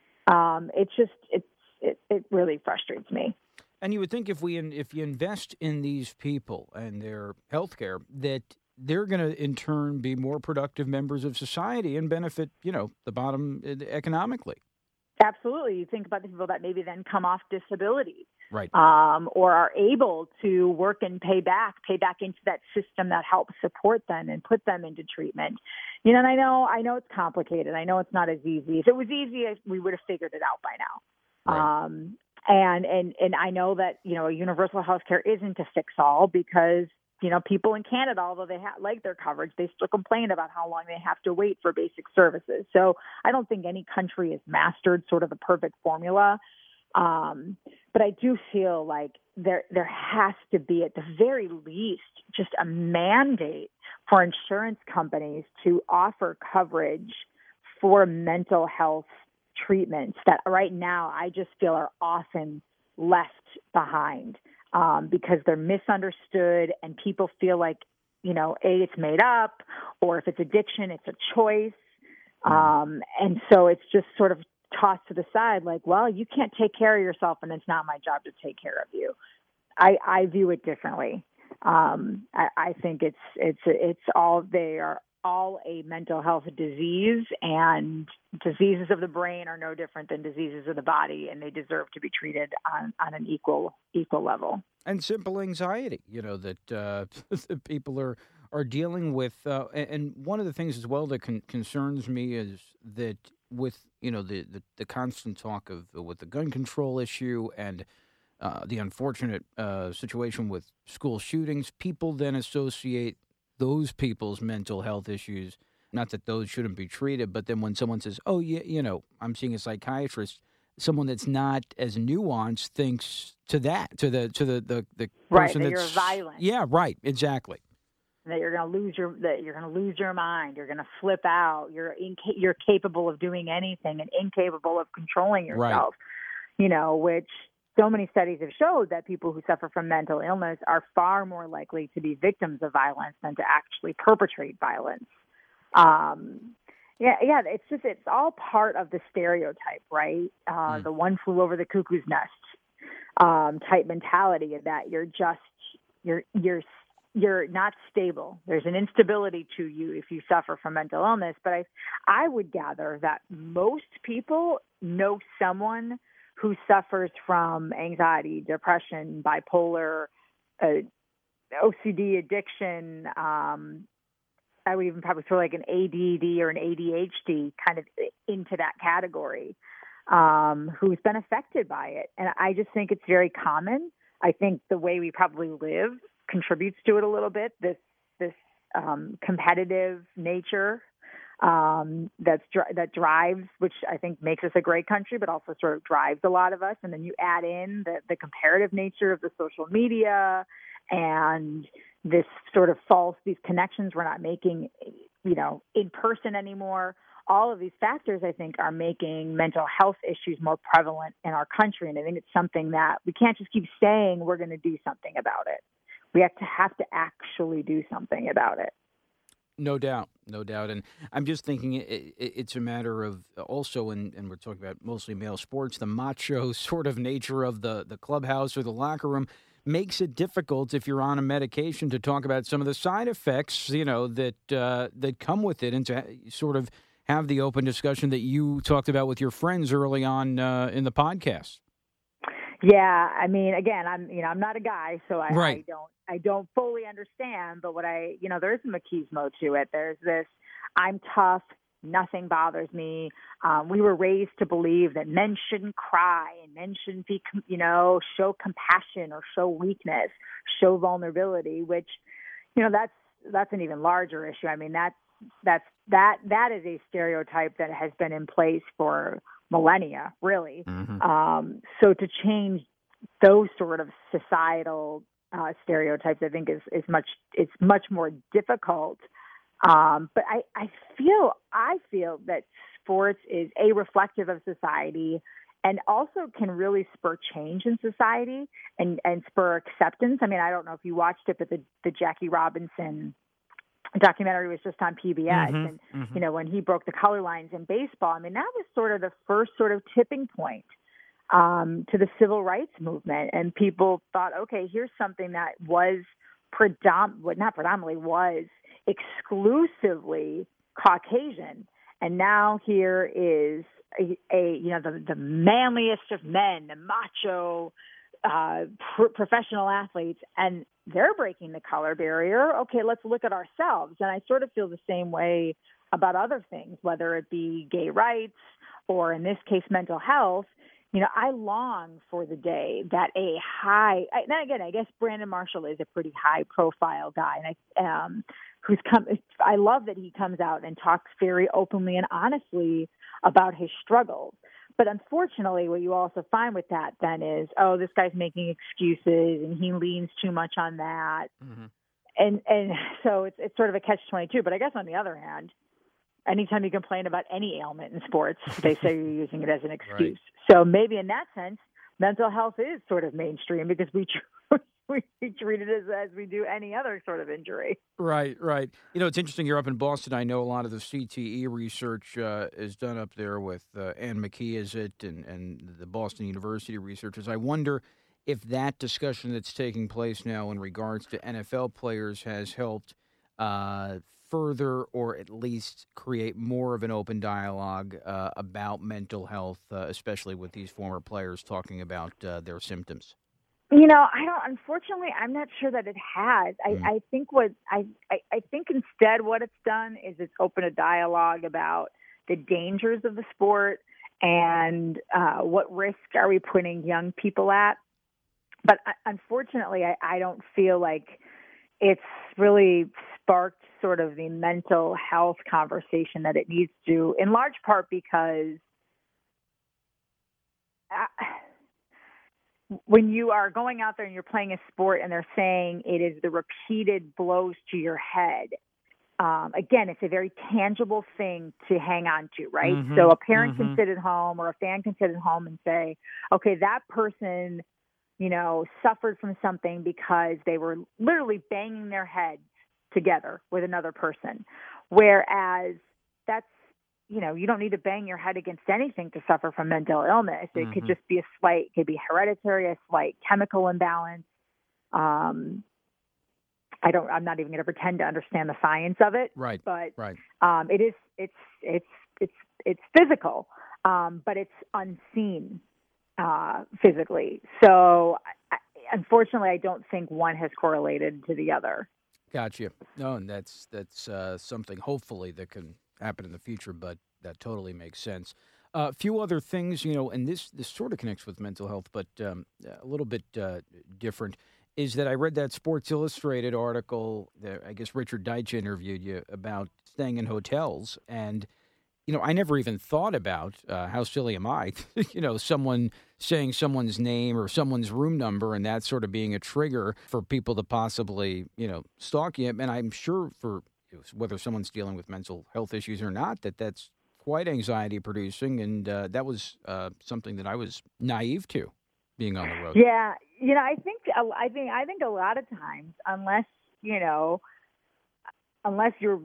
B: Um, it's just, it's, it, it really frustrates me.
A: And you would think if we, if you invest in these people and their health care, that they're going to in turn be more productive members of society and benefit, you know, the bottom economically.
B: Absolutely. You think about the people that maybe then come off disability,
A: right?
B: Um, or are able to work and pay back, pay back into that system that helps support them and put them into treatment. You know, and I know, I know it's complicated. I know it's not as easy. If it was easy, we would have figured it out by now.
A: Right.
B: Um, and, and, and I know that, you know, universal health care isn't a fix all, because, you know, people in Canada, although they ha- like their coverage, they still complain about how long they have to wait for basic services. So I don't think any country has mastered sort of the perfect formula. Um, but I do feel like there there has to be, at the very least, just a mandate for insurance companies to offer coverage for mental health treatments that right now I just feel are often left behind. Um, because they're misunderstood and people feel like, you know, A, it's made up, or if it's addiction, it's a choice. Um, and so it's just sort of tossed to the side like, well, you can't take care of yourself and it's not my job to take care of you. I, I view it differently. Um, I, I think it's, it's, it's all, they are all a mental health disease, and diseases of the brain are no different than diseases of the body, and they deserve to be treated on, on an equal equal level.
A: And simple anxiety, you know, that uh, people are, are dealing with. Uh, and one of the things as well that con- concerns me is that with, you know, the, the, the constant talk of uh, with the gun control issue and uh, the unfortunate uh, situation with school shootings, people then associate those people's mental health issues, not that those shouldn't be treated, but then when someone says, oh, yeah, you know, I'm seeing a psychiatrist, someone that's not as nuanced thinks to that, to the to the, the, the
B: right,
A: person
B: that
A: that's...
B: you're violent.
A: Yeah, right, exactly.
B: That you're going to lose your that you're going to lose your mind, you're going to flip out, you're inca- you're capable of doing anything and incapable of controlling yourself, right. You know, which... So many studies have showed that people who suffer from mental illness are far more likely to be victims of violence than to actually perpetrate violence. Um, yeah, yeah, it's just, it's all part of the stereotype, right? Uh, mm. The one flew over the cuckoo's nest um, type mentality that you're just, you're, you're you're not stable. There's an instability to you if you suffer from mental illness. But I, I would gather that most people know someone who suffers from anxiety, depression, bipolar, uh, O C D, addiction. Um, I would even probably throw like an A D D or an A D H D kind of into that category, um, who's been affected by it. And I just think it's very common. I think the way we probably live contributes to it a little bit. This this um, competitive nature um, that's that drives, which I think makes us a great country, but also sort of drives a lot of us. And then you add in the, the comparative nature of the social media and this sort of false, these connections we're not making, you know, in person anymore. All of these factors, I think, are making mental health issues more prevalent in our country. And I think it's something that we can't just keep saying we're going to do something about it. We have to have to actually do something about it.
A: No doubt, no doubt. And I'm just thinking it, it, it's a matter of also, and, and we're talking about mostly male sports, the macho sort of nature of the, the clubhouse or the locker room makes it difficult if you're on a medication to talk about some of the side effects, you know, that uh, that come with it, and to sort of have the open discussion that you talked about with your friends early on uh, in the podcast.
B: Yeah, I mean, again, I'm you know I'm not a guy, so I,
A: right.
B: I don't I don't fully understand. But what I you know there is a machismo to it. There's this I'm tough, nothing bothers me. Um, we were raised to believe that men shouldn't cry and men shouldn't be you know show compassion or show weakness, show vulnerability. Which you know that's that's an even larger issue. I mean that's that's that that is a stereotype that has been in place for millennia, really.
A: Mm-hmm.
B: Um, so to change those sort of societal uh, stereotypes, I think is, is much, it's much more difficult. Um, but I, I feel, I feel that sports is a reflective of society and also can really spur change in society and, and spur acceptance. I mean, I don't know if you watched it, but the, the Jackie Robinson documentary was just on P B S,
A: mm-hmm,
B: and
A: mm-hmm.
B: you know when he broke the color lines in baseball. I mean that was sort of the first sort of tipping point um, to the civil rights movement, and people thought, okay, here's something that was predom, what not predominantly was exclusively Caucasian, and now here is a, a you know the, the manliest of men, the macho uh, pr- professional athletes, and they're breaking the color barrier. Okay, let's look at ourselves. And I sort of feel the same way about other things, whether it be gay rights or in this case, mental health. You know, I long for the day that a high, and again, I guess Brandon Marshall is a pretty high profile guy. And I, um, who's come, I love that he comes out and talks very openly and honestly about his struggles. But unfortunately, what you also find with that then is, oh, this guy's making excuses and he leans too much on that.
A: Mm-hmm.
B: And and so it's it's sort of a catch twenty-two. But I guess on the other hand, anytime you complain about any ailment in sports, they say you're using it as an excuse. Right. So maybe in that sense, mental health is sort of mainstream because we we treat it as, as we do any other sort of injury.
A: Right, right. You know, it's interesting. You're up in Boston. I know a lot of the C T E research uh, is done up there with uh, Ann McKee, is it, and, and the Boston University researchers. I wonder if that discussion that's taking place now in regards to N F L players has helped uh, further or at least create more of an open dialogue uh, about mental health, uh, especially with these former players talking about uh, their symptoms.
B: You know, I don't. Unfortunately, I'm not sure that it has. I, mm. I think what I, I I think instead what it's done is it's opened a dialogue about the dangers of the sport and uh, what risk are we putting young people at. But uh, unfortunately, I, I don't feel like it's really sparked sort of the mental health conversation that it needs to. In large part because. I, When you are going out there and you're playing a sport and they're saying it is the repeated blows to your head, um, again, it's a very tangible thing to hang on to, right? Mm-hmm, so a parent mm-hmm. can sit at home or a fan can sit at home and say, okay, that person, you know, suffered from something because they were literally banging their heads together with another person. Whereas that's, you know, you don't need to bang your head against anything to suffer from mental illness. It mm-hmm. could just be a slight, it could be hereditary, a slight chemical imbalance. Um, I don't, I'm not even going to pretend to understand the science of it.
A: Right.
B: But
A: right.
B: Um, it is, it's, it's, it's, it's physical, um, but it's unseen, uh, physically. So I, unfortunately, I don't think one has correlated to the other.
A: Gotcha. No, and that's, that's, uh, something hopefully that can happen in the future, but that totally makes sense. A uh, few other things, you know, and this, this sort of connects with mental health, but, um, a little bit, uh, different. Is that I read that Sports Illustrated article that I guess Richard Deitsch interviewed you about staying in hotels. And, you know, I never even thought about, uh, how silly am I, you know, someone saying someone's name or someone's room number and that sort of being a trigger for people to possibly, you know, stalk you. And I'm sure for whether someone's dealing with mental health issues or not, that that's quite anxiety producing. And uh, that was uh, something that I was naive to. Being on the road.
B: Yeah, you know, I think I think I think a lot of times, unless you know, unless you're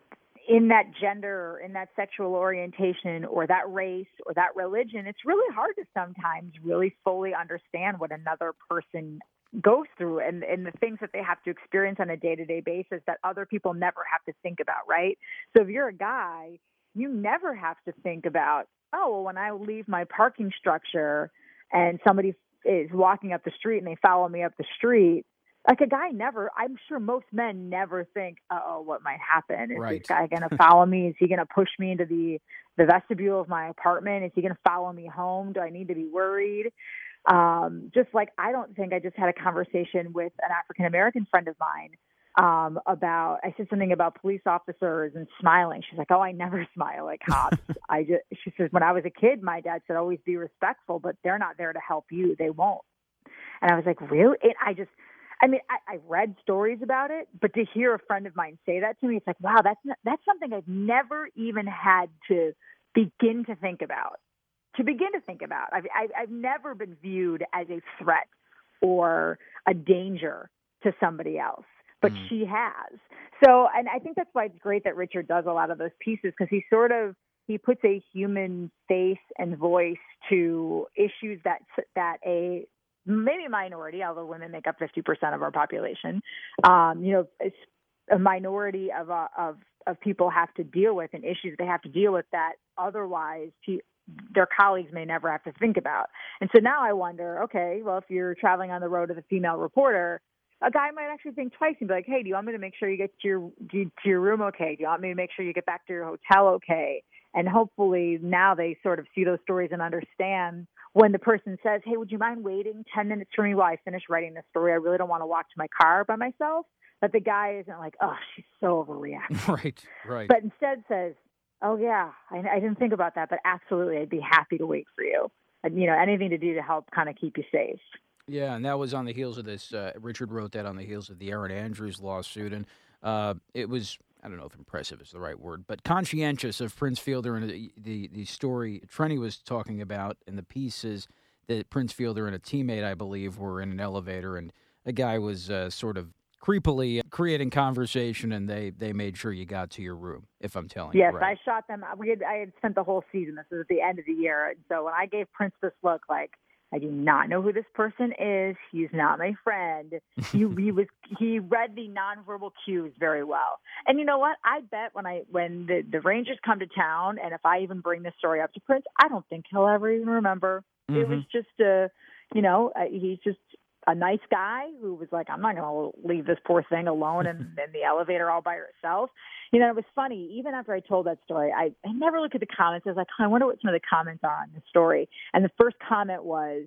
B: in that gender or in that sexual orientation or that race or that religion, it's really hard to sometimes really fully understand what another person goes through and, and the things that they have to experience on a day-to-day basis that other people never have to think about, right? So if you're a guy, you never have to think about, oh, well, when I leave my parking structure and somebody is walking up the street and they follow me up the street, like a guy never, I'm sure most men never think, uh-oh, what might happen? Is
A: right.
B: this guy going to follow me? Is he going to push me into the, the vestibule of my apartment? Is he going to follow me home? Do I need to be worried? Um, just like, I don't think I just had a conversation with an African-American friend of mine um, about, I said something about police officers and smiling. She's like, oh, I never smile at cops. I just, she says, when I was a kid, my dad said, always be respectful, but they're not there to help you. They won't. And I was like, really? And I just, I mean, I, I read stories about it, but to hear a friend of mine say that to me, it's like, wow, that's not, that's something I've never even had to begin to think about. To begin to think about. I've, I've, I've never been viewed as a threat or a danger to somebody else. But mm. she has. So, and I think that's why it's great that Richard does a lot of those pieces, because he sort of, he puts a human face and voice to issues that, that a, maybe a minority, although women make up fifty percent of our population, um, you know, it's a minority of, uh, of, of people have to deal with, and issues they have to deal with that otherwise he, their colleagues may never have to think about. And so now I wonder, okay, well, if you're traveling on the road with a female reporter, a guy might actually think twice and be like, hey, do you want me to make sure you get to your, to your room okay? Do you want me to make sure you get back to your hotel okay? And hopefully now they sort of see those stories and understand when the person says, hey, would you mind waiting ten minutes for me while I finish writing this story? I really don't want to walk to my car by myself. But the guy isn't like, oh, she's so overreacting.
A: Right, right.
B: But instead says, oh, yeah, I, I didn't think about that, but absolutely, I'd be happy to wait for you. And, you know, anything to do to help kind of keep you safe.
A: Yeah, and that was on the heels of this. Uh, Richard wrote that on the heels of the Erin Andrews lawsuit, and uh, it was, I don't know if impressive is the right word, but conscientious of Prince Fielder and the, the, the story Trenny was talking about in the pieces that Prince Fielder and a teammate, I believe, were in an elevator, and a guy was uh, sort of creepily creating conversation, and they, they made sure you got to your room, if I'm telling
B: yes,
A: you right.
B: Yes, I shot them. We had, I had spent the whole season. This was at the end of the year. And so when I gave Prince this look, like, I do not know who this person is. He's not my friend. He, he was he read the nonverbal cues very well. And you know what? I bet when I when the, the Rangers come to town, and if I even bring this story up to Prince, I don't think he'll ever even remember. Mm-hmm. It was just a, you know, uh, he's just a nice guy who was like, I'm not going to leave this poor thing alone in, in the elevator all by herself. You know, it was funny. Even after I told that story, I, I never look at the comments. I was like, oh, I wonder what some of the comments are on the story. And the first comment was,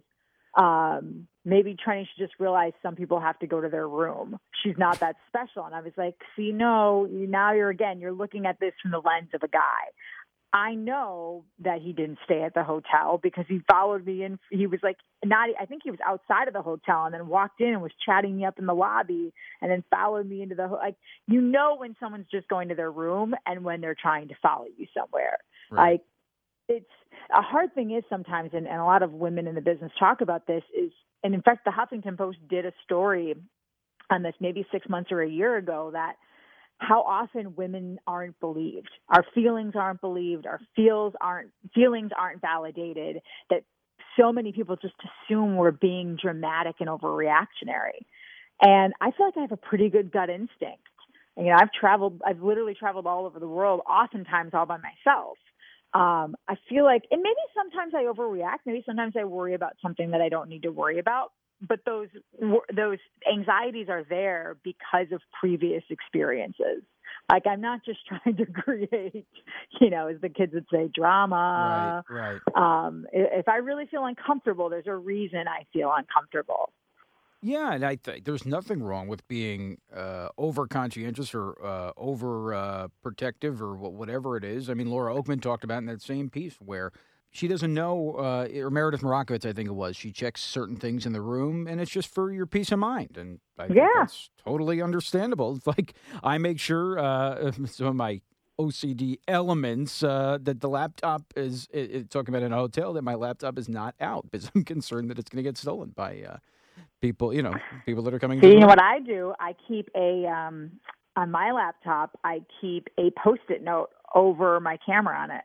B: um, maybe Trenny should just realize some people have to go to their room. She's not that special. And I was like, see, no, now you're, again, you're looking at this from the lens of a guy. I know that he didn't stay at the hotel because he followed me in. He was like, not, I think he was outside of the hotel and then walked in and was chatting me up in the lobby and then followed me into the, like, you know, when someone's just going to their room and when they're trying to follow you somewhere. Right. Like, it's a hard thing is sometimes, and, and a lot of women in the business talk about this is, and in fact, the Huffington Post did a story on this maybe six months or a year ago that how often women aren't believed. Our feelings aren't believed. Our feels aren't feelings aren't validated. That so many people just assume we're being dramatic and overreactionary. And I feel like I have a pretty good gut instinct. You know, I've traveled, I've literally traveled all over the world, oftentimes all by myself. Um, I feel like, and maybe sometimes I overreact. Maybe sometimes I worry about something that I don't need to worry about. But those those anxieties are there because of previous experiences. Like, I'm not just trying to create, you know, as the kids would say, drama.
A: Right, right.
B: Um, if I really feel uncomfortable, there's a reason I feel uncomfortable.
A: Yeah, and I think there's nothing wrong with being uh, over conscientious or uh, over uh, protective or whatever it is. I mean, Laura Oakman talked about in that same piece where she doesn't know, uh, or Meredith Morakovitz, I think it was, she checks certain things in the room, and it's just for your peace of mind. And I think
B: yeah.
A: that's totally understandable. It's like I make sure uh, some of my O C D elements uh, that the laptop is, it, it, talking about in a hotel, that my laptop is not out because I'm concerned that it's going to get stolen by uh, people, you know, people that are coming.
B: See, you know what I do? I keep a, um, on my laptop, I keep a Post-it note over my camera on it.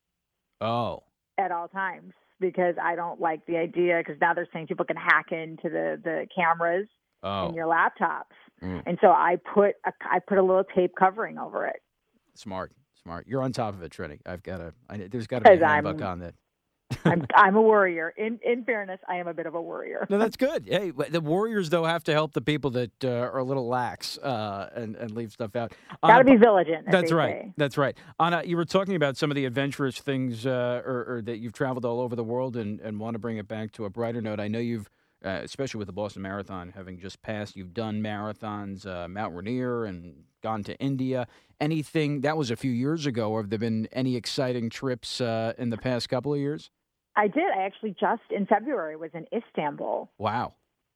A: Oh.
B: At all times, because I don't like the idea, because now they're saying people can hack into the, the cameras
A: oh.
B: in your laptops.
A: Mm.
B: And so I put a, I put a little tape covering over it.
A: Smart, smart. You're on top of it, Trini. I've got a, I, there's got to be a handbook on that.
B: I'm, I'm a worrier. In in fairness, I am a bit of a worrier.
A: No, that's good. Hey, the Warriors, though, have to help the people that uh, are a little lax uh, and, and leave stuff out.
B: Got to be vigilant.
A: That's right.
B: Say.
A: That's right. Anna, you were talking about some of the adventurous things uh, or, or that you've traveled all over the world and, and want to bring it back to a brighter note. I know you've, uh, especially with the Boston Marathon having just passed, you've done marathons, uh, Mount Rainier, and gone to India. Anything, that was a few years ago, or have there been any exciting trips uh, in the past couple of years?
B: I did. I actually just in February was in Istanbul.
A: Wow.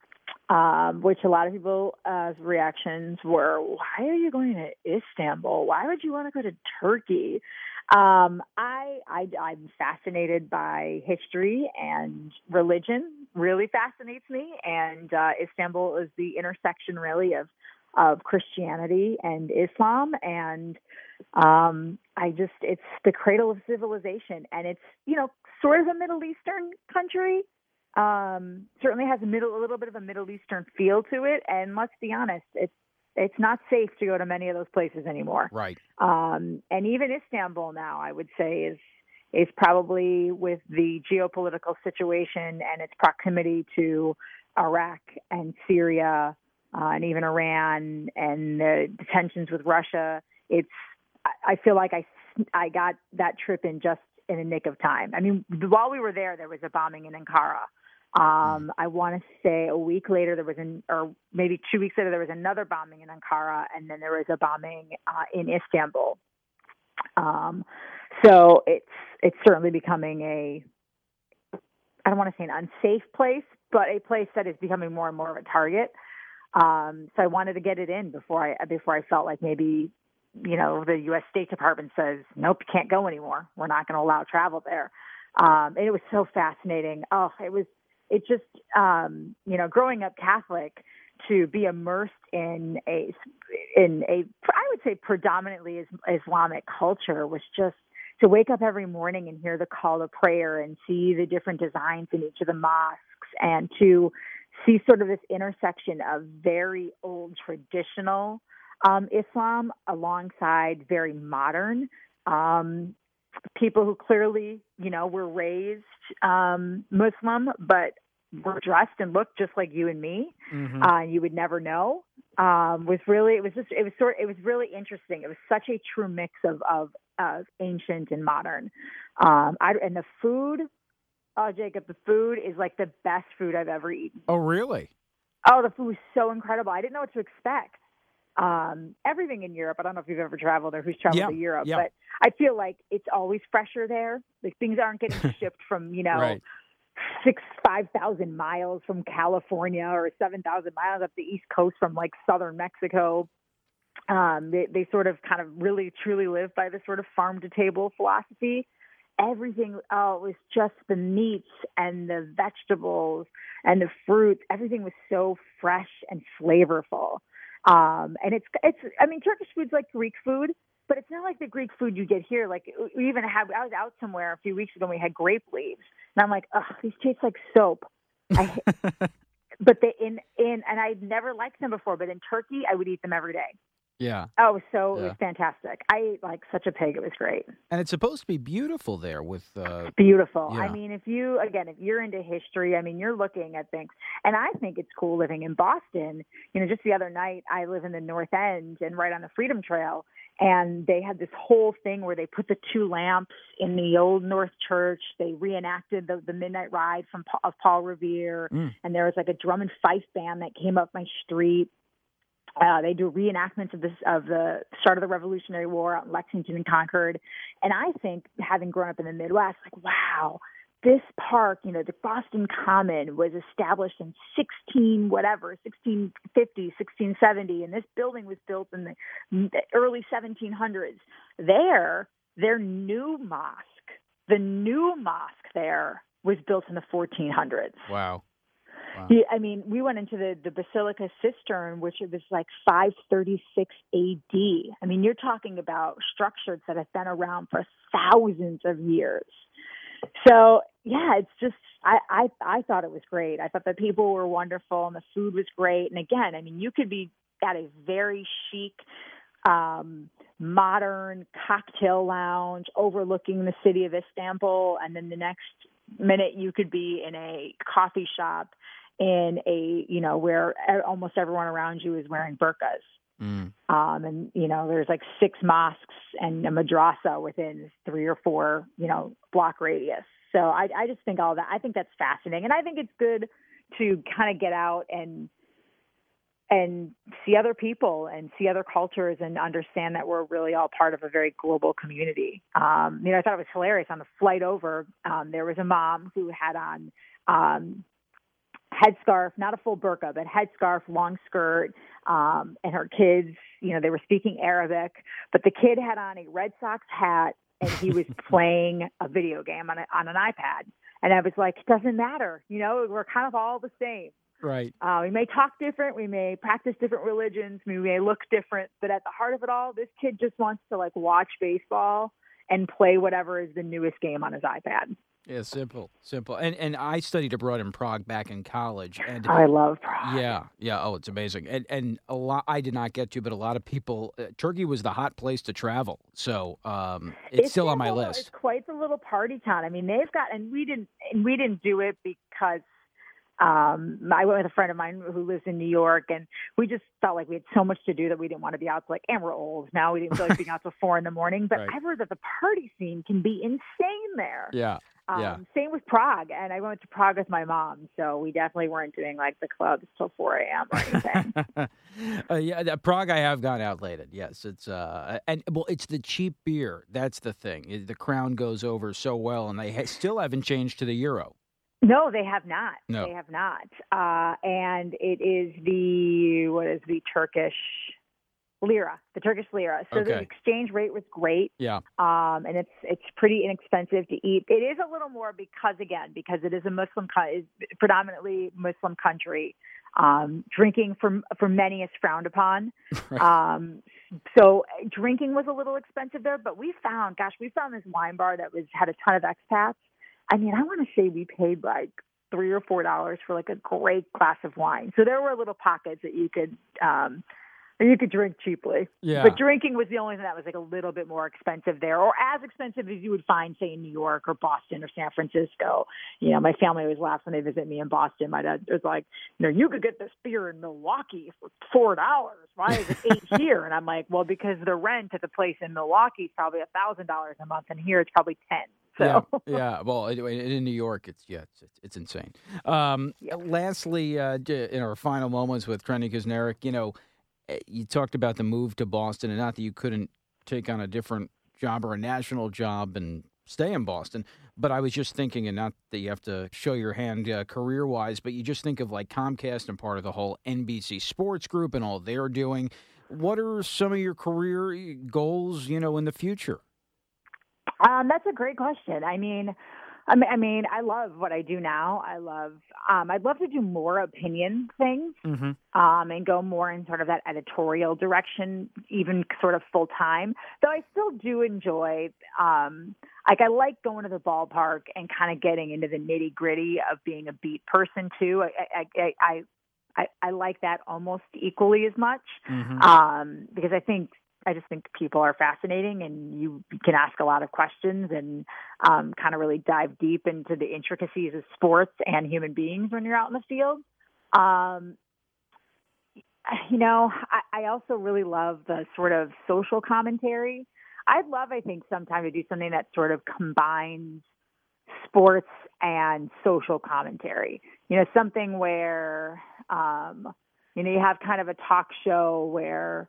B: Um, which a lot of people's uh, reactions were, why are you going to Istanbul? Why would you want to go to Turkey? Um, I, I, I'm fascinated by history, and religion really fascinates me. And uh, Istanbul is the intersection, really, of of Christianity and Islam. And um, I just, it's the cradle of civilization. And it's, you know, sort of a Middle Eastern country. Um, certainly has a middle, a little bit of a Middle Eastern feel to it. And let's be honest, it's, it's not safe to go to many of those places anymore.
A: Right.
B: Um, and even Istanbul now, I would say, is, is probably, with the geopolitical situation and its proximity to Iraq and Syria, Uh, and even Iran, and the tensions with Russia, it's, I feel like I, I got that trip in just in a nick of time. I mean, while we were there, there was a bombing in Ankara. Um, I want to say a week later, there was an, or maybe two weeks later, there was another bombing in Ankara, and then there was a bombing uh, in Istanbul. Um, so it's, it's certainly becoming a, I don't want to say an unsafe place, but a place that is becoming more and more of a target. Um, so I wanted to get it in before I before I felt like maybe, you know, the U S State Department says, nope, you can't go anymore. We're not going to allow travel there. Um, and it was so fascinating. Oh, it was, it just, um, you know, growing up Catholic, to be immersed in a, in a, I would say predominantly Islamic culture, was just to wake up every morning and hear the call to prayer and see the different designs in each of the mosques, and to see sort of this intersection of very old traditional um, Islam alongside very modern um, people who clearly, you know, were raised um, Muslim, but were dressed and looked just like you and me.
A: Mm-hmm.
B: Uh, you would never know. Um, was really, it was just, it was sort, it was really interesting. It was such a true mix of of, of ancient and modern. Um, I, and the food. Oh, Jacob, the food is like the best food I've ever eaten.
A: Oh, really?
B: Oh, the food was so incredible. I didn't know what to expect. Um, everything in Europe, I don't know if you've ever traveled or who's traveled
A: yeah,
B: to Europe,
A: yeah.
B: but I feel like it's always fresher there. Like, things aren't getting shipped from, you know,
A: right.
B: six, five thousand miles from California, or seven thousand miles up the East Coast from like southern Mexico. Um, they, they sort of kind of really, truly live by this sort of farm to table philosophy. Everything, oh, it was just the meats and the vegetables and the fruits. Everything was so fresh and flavorful. Um, and it's, it's, I mean, Turkish food's like Greek food, but it's not like the Greek food you get here. Like, we even had, I was out somewhere a few weeks ago and we had grape leaves. And I'm like, ugh, these taste like soap. I, but they in in and I'd never liked them before, but in Turkey I would eat them every day.
A: Yeah.
B: Oh, so
A: yeah.
B: it was fantastic. I ate like such a pig. It was great.
A: And it's supposed to be beautiful there with uh
B: beautiful.
A: Yeah.
B: I mean, if you again, if you're into history, I mean, you're looking at things, and I think it's cool living in Boston. You know, just the other night, I live in the North End and right on the Freedom Trail, and they had this whole thing where they put the two lamps in the old North Church. They reenacted the, the Midnight Ride from of Paul Revere, mm. and there was like a drum and fife band that came up my street. Uh, they do reenactments of this of the start of the Revolutionary War out in Lexington and Concord, and I think, having grown up in the Midwest, like, wow, this park, you know, the Boston Common was established in sixteen whatever, sixteen fifty, sixteen seventy, and this building was built in the early seventeen hundreds. There, their new mosque, the new mosque there was built in the fourteen hundreds.
A: Wow. Wow.
B: Yeah, I mean, we went into the, the Basilica Cistern, which was like five thirty-six A D. I mean, you're talking about structures that have been around for thousands of years. So, yeah, it's just, I, I, I thought it was great. I thought the people were wonderful and the food was great. And again, I mean, you could be at a very chic, um, modern cocktail lounge overlooking the city of Istanbul, and then the next minute you could be in a coffee shop in a, you know, where almost everyone around you is wearing burqas. Mm. Um, and, you know, there's like six mosques and a madrasa within three or four, you know, block radius. So I, I just think all that, I think that's fascinating. And I think it's good to kind of get out and, and see other people and see other cultures and understand that we're really all part of a very global community. Um, you know, I thought it was hilarious. On the flight over, um, there was a mom who had on um, headscarf, not a full burqa, but headscarf, long skirt, um, and her kids, you know, they were speaking Arabic, but the kid had on a Red Sox hat and he was playing a video game on, a, on an iPad. And I was like, it doesn't matter. You know, we're kind of all the same.
A: Right.
B: Uh, we may talk different. We may practice different religions. We may look different. But at the heart of it all, this kid just wants to, like, watch baseball and play whatever is the newest game on his iPad.
A: Yeah, simple, simple. And and I studied abroad in Prague back in college. And
B: I love Prague.
A: Yeah, yeah. Oh, it's amazing. And and a lot I did not get to, but a lot of people. Uh, Turkey was the hot place to travel, so um, it's, it's still on my list.
B: It's quite the little party town. I mean, they've got, and we didn't, and we didn't do it because. Um, I went with a friend of mine who lives in New York, and we just felt like we had so much to do that we didn't want to be out. Like, and we're old now; we didn't feel like being out till four in the morning. But right. I've heard that the party scene can be insane there.
A: Yeah,
B: um,
A: yeah.
B: Same with Prague, and I went to Prague with my mom, so we definitely weren't doing like the clubs till four a.m. or anything.
A: uh, yeah, Prague, I have gone out late. Yes, it's uh, and well, it's the cheap beer. That's the thing. The Crown goes over so well, and they ha- still haven't changed to the euro.
B: No, they have not.
A: No.
B: They have not. Uh, and it is the, what is the Turkish lira, the Turkish lira. So
A: okay.
B: The exchange rate was great.
A: Yeah.
B: Um, and it's it's pretty inexpensive to eat. It is a little more because, again, because it is a Muslim, is predominantly Muslim country. Um, drinking for, for many is frowned upon. Right. Um, so drinking was a little expensive there, but we found, gosh, we found this wine bar that was had a ton of expats. I mean, I want to say we paid like three or four dollars for like a great glass of wine. So there were little pockets that you could um, you could drink cheaply.
A: Yeah.
B: But drinking was the only thing that was like a little bit more expensive there, or as expensive as you would find, say, in New York or Boston or San Francisco. You know, my family always laughs when they visit me in Boston. My dad was like, you know, you could get this beer in Milwaukee for four dollars. Why is it eight here? And I'm like, well, because the rent at the place in Milwaukee is probably a thousand dollars a month, and here it's probably ten. So.
A: Yeah, yeah. Well, in New York, it's yeah, it's, it's insane. Um, yep. Lastly, uh, in our final moments with Trenni Kusnierek, you know, you talked about the move to Boston, and not that you couldn't take on a different job or a national job and stay in Boston, but I was just thinking, and not that you have to show your hand uh, career-wise, but you just think of like Comcast and part of the whole N B C Sports Group and all they're doing. What are some of your career goals, you know, in the future?
B: Um, that's a great question. I mean, I mean, I mean, I love what I do now. I love, um, I'd love to do more opinion things, mm-hmm. um, and go more in sort of that editorial direction, even sort of full time. Though I still do enjoy, um, like I like going to the ballpark and kind of getting into the nitty gritty of being a beat person too. I, I, I, I, I like that almost equally as much, mm-hmm. um, because I think. I just think people are fascinating, and you can ask a lot of questions and um, kind of really dive deep into the intricacies of sports and human beings when you're out in the field. Um, you know, I, I also really love the sort of social commentary. I'd love, I think, sometime to do something that sort of combines sports and social commentary. You know, something where, um, you know, you have kind of a talk show where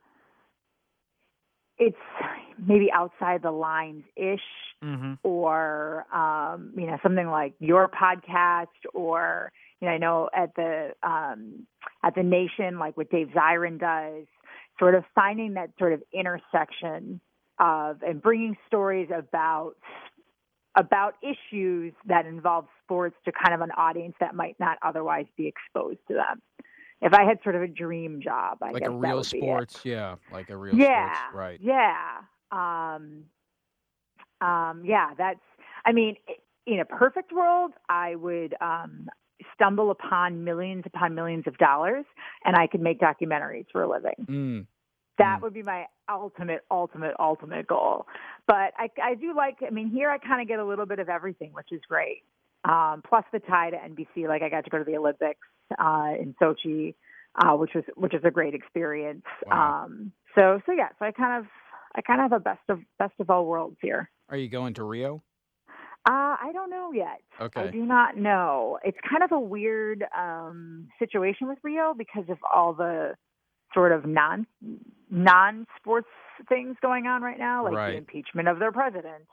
B: it's maybe outside the lines-ish, mm-hmm. or, um, you know, something like your podcast, or, you know, I know at the, um, at the Nation, like what Dave Zirin does, sort of finding that sort of intersection of, and bringing stories about, about issues that involve sports to kind of an audience that might not otherwise be exposed to them. If I had sort of a dream job, I
A: like
B: guess
A: a real
B: that would
A: sports,
B: be it.
A: yeah, like a real
B: yeah,
A: sports, right?
B: Yeah, um, um, yeah. That's. I mean, in a perfect world, I would um, stumble upon millions upon millions of dollars, and I could make documentaries for a living.
A: Mm.
B: That
A: mm.
B: would be my ultimate, ultimate, ultimate goal. But I, I do like. I mean, here I kind of get a little bit of everything, which is great. Um, plus the tie to N B C. Like I got to go to the Olympics uh, in Sochi, uh, which was which was a great experience.
A: Wow.
B: Um, so so yeah, so I kind of I kind of have a best of best of all worlds here.
A: Are you going to Rio?
B: Uh, I don't know yet.
A: Okay.
B: I do not know. It's kind of a weird um, situation with Rio because of all the sort of non non sports things going on right now, like
A: right.
B: the impeachment of their president.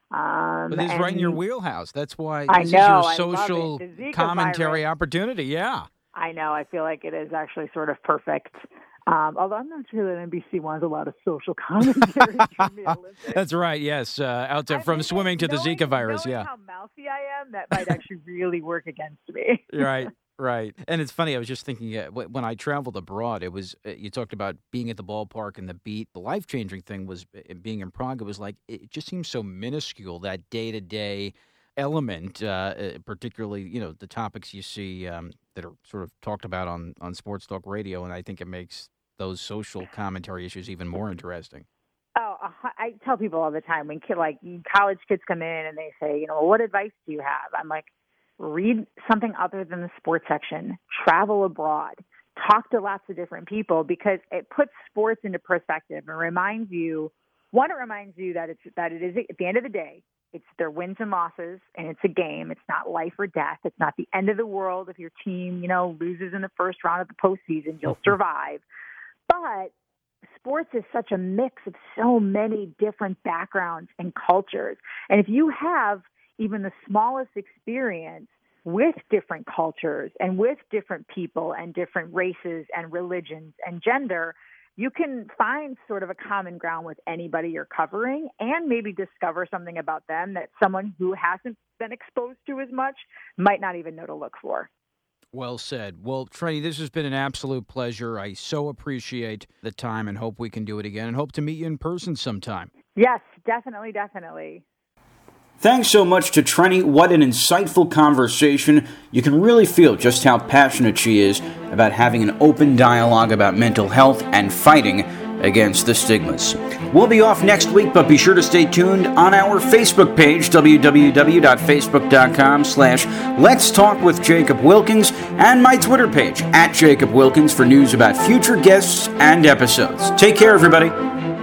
B: Um,
A: but this is right in your wheelhouse. That's why this
B: I know,
A: is your social commentary
B: virus.
A: opportunity. Yeah.
B: I know. I feel like it is actually sort of perfect. Um, although I'm not sure that N B C wants a lot of social commentary during the Olympics.
A: That's right. Yes. Uh, out to, from mean, swimming to
B: knowing,
A: the Zika virus.
B: Knowing
A: yeah.
B: how mouthy I am, that might actually really work against me.
A: Right. Right. And it's funny. I was just thinking uh, when I traveled abroad, it was uh, you talked about being at the ballpark and the beat. The life changing thing was uh, being in Prague. It was like it just seems so minuscule, that day to day element, uh, particularly, you know, the topics you see um, that are sort of talked about on, on Sports Talk Radio. And I think it makes those social commentary issues even more interesting.
B: Oh, I tell people all the time when kid, like college kids come in and they say, you know, what advice do you have? I'm like, read something other than the sports section, travel abroad, talk to lots of different people, because it puts sports into perspective and reminds you, one, it reminds you that it's, that it is at the end of the day, it's their wins and losses, and it's a game. It's not life or death. It's not the end of the world. If your team, you know, loses in the first round of the postseason, you'll survive. But sports is such a mix of so many different backgrounds and cultures. And if you have even the smallest experience with different cultures and with different people and different races and religions and gender, you can find sort of a common ground with anybody you're covering and maybe discover something about them that someone who hasn't been exposed to as much might not even know to look for.
A: Well said. Well, Trenni, this has been an absolute pleasure. I so appreciate the time and hope we can do it again and hope to meet you in person sometime.
B: Yes, definitely, definitely.
C: Thanks so much to Trenni. What an insightful conversation. You can really feel just how passionate she is about having an open dialogue about mental health and fighting against the stigmas. We'll be off next week, but be sure to stay tuned on our Facebook page, w w w dot facebook dot com slash let's talk with Jacob Wilkins, and my Twitter page, at Jacob Wilkins, for news about future guests and episodes. Take care, everybody.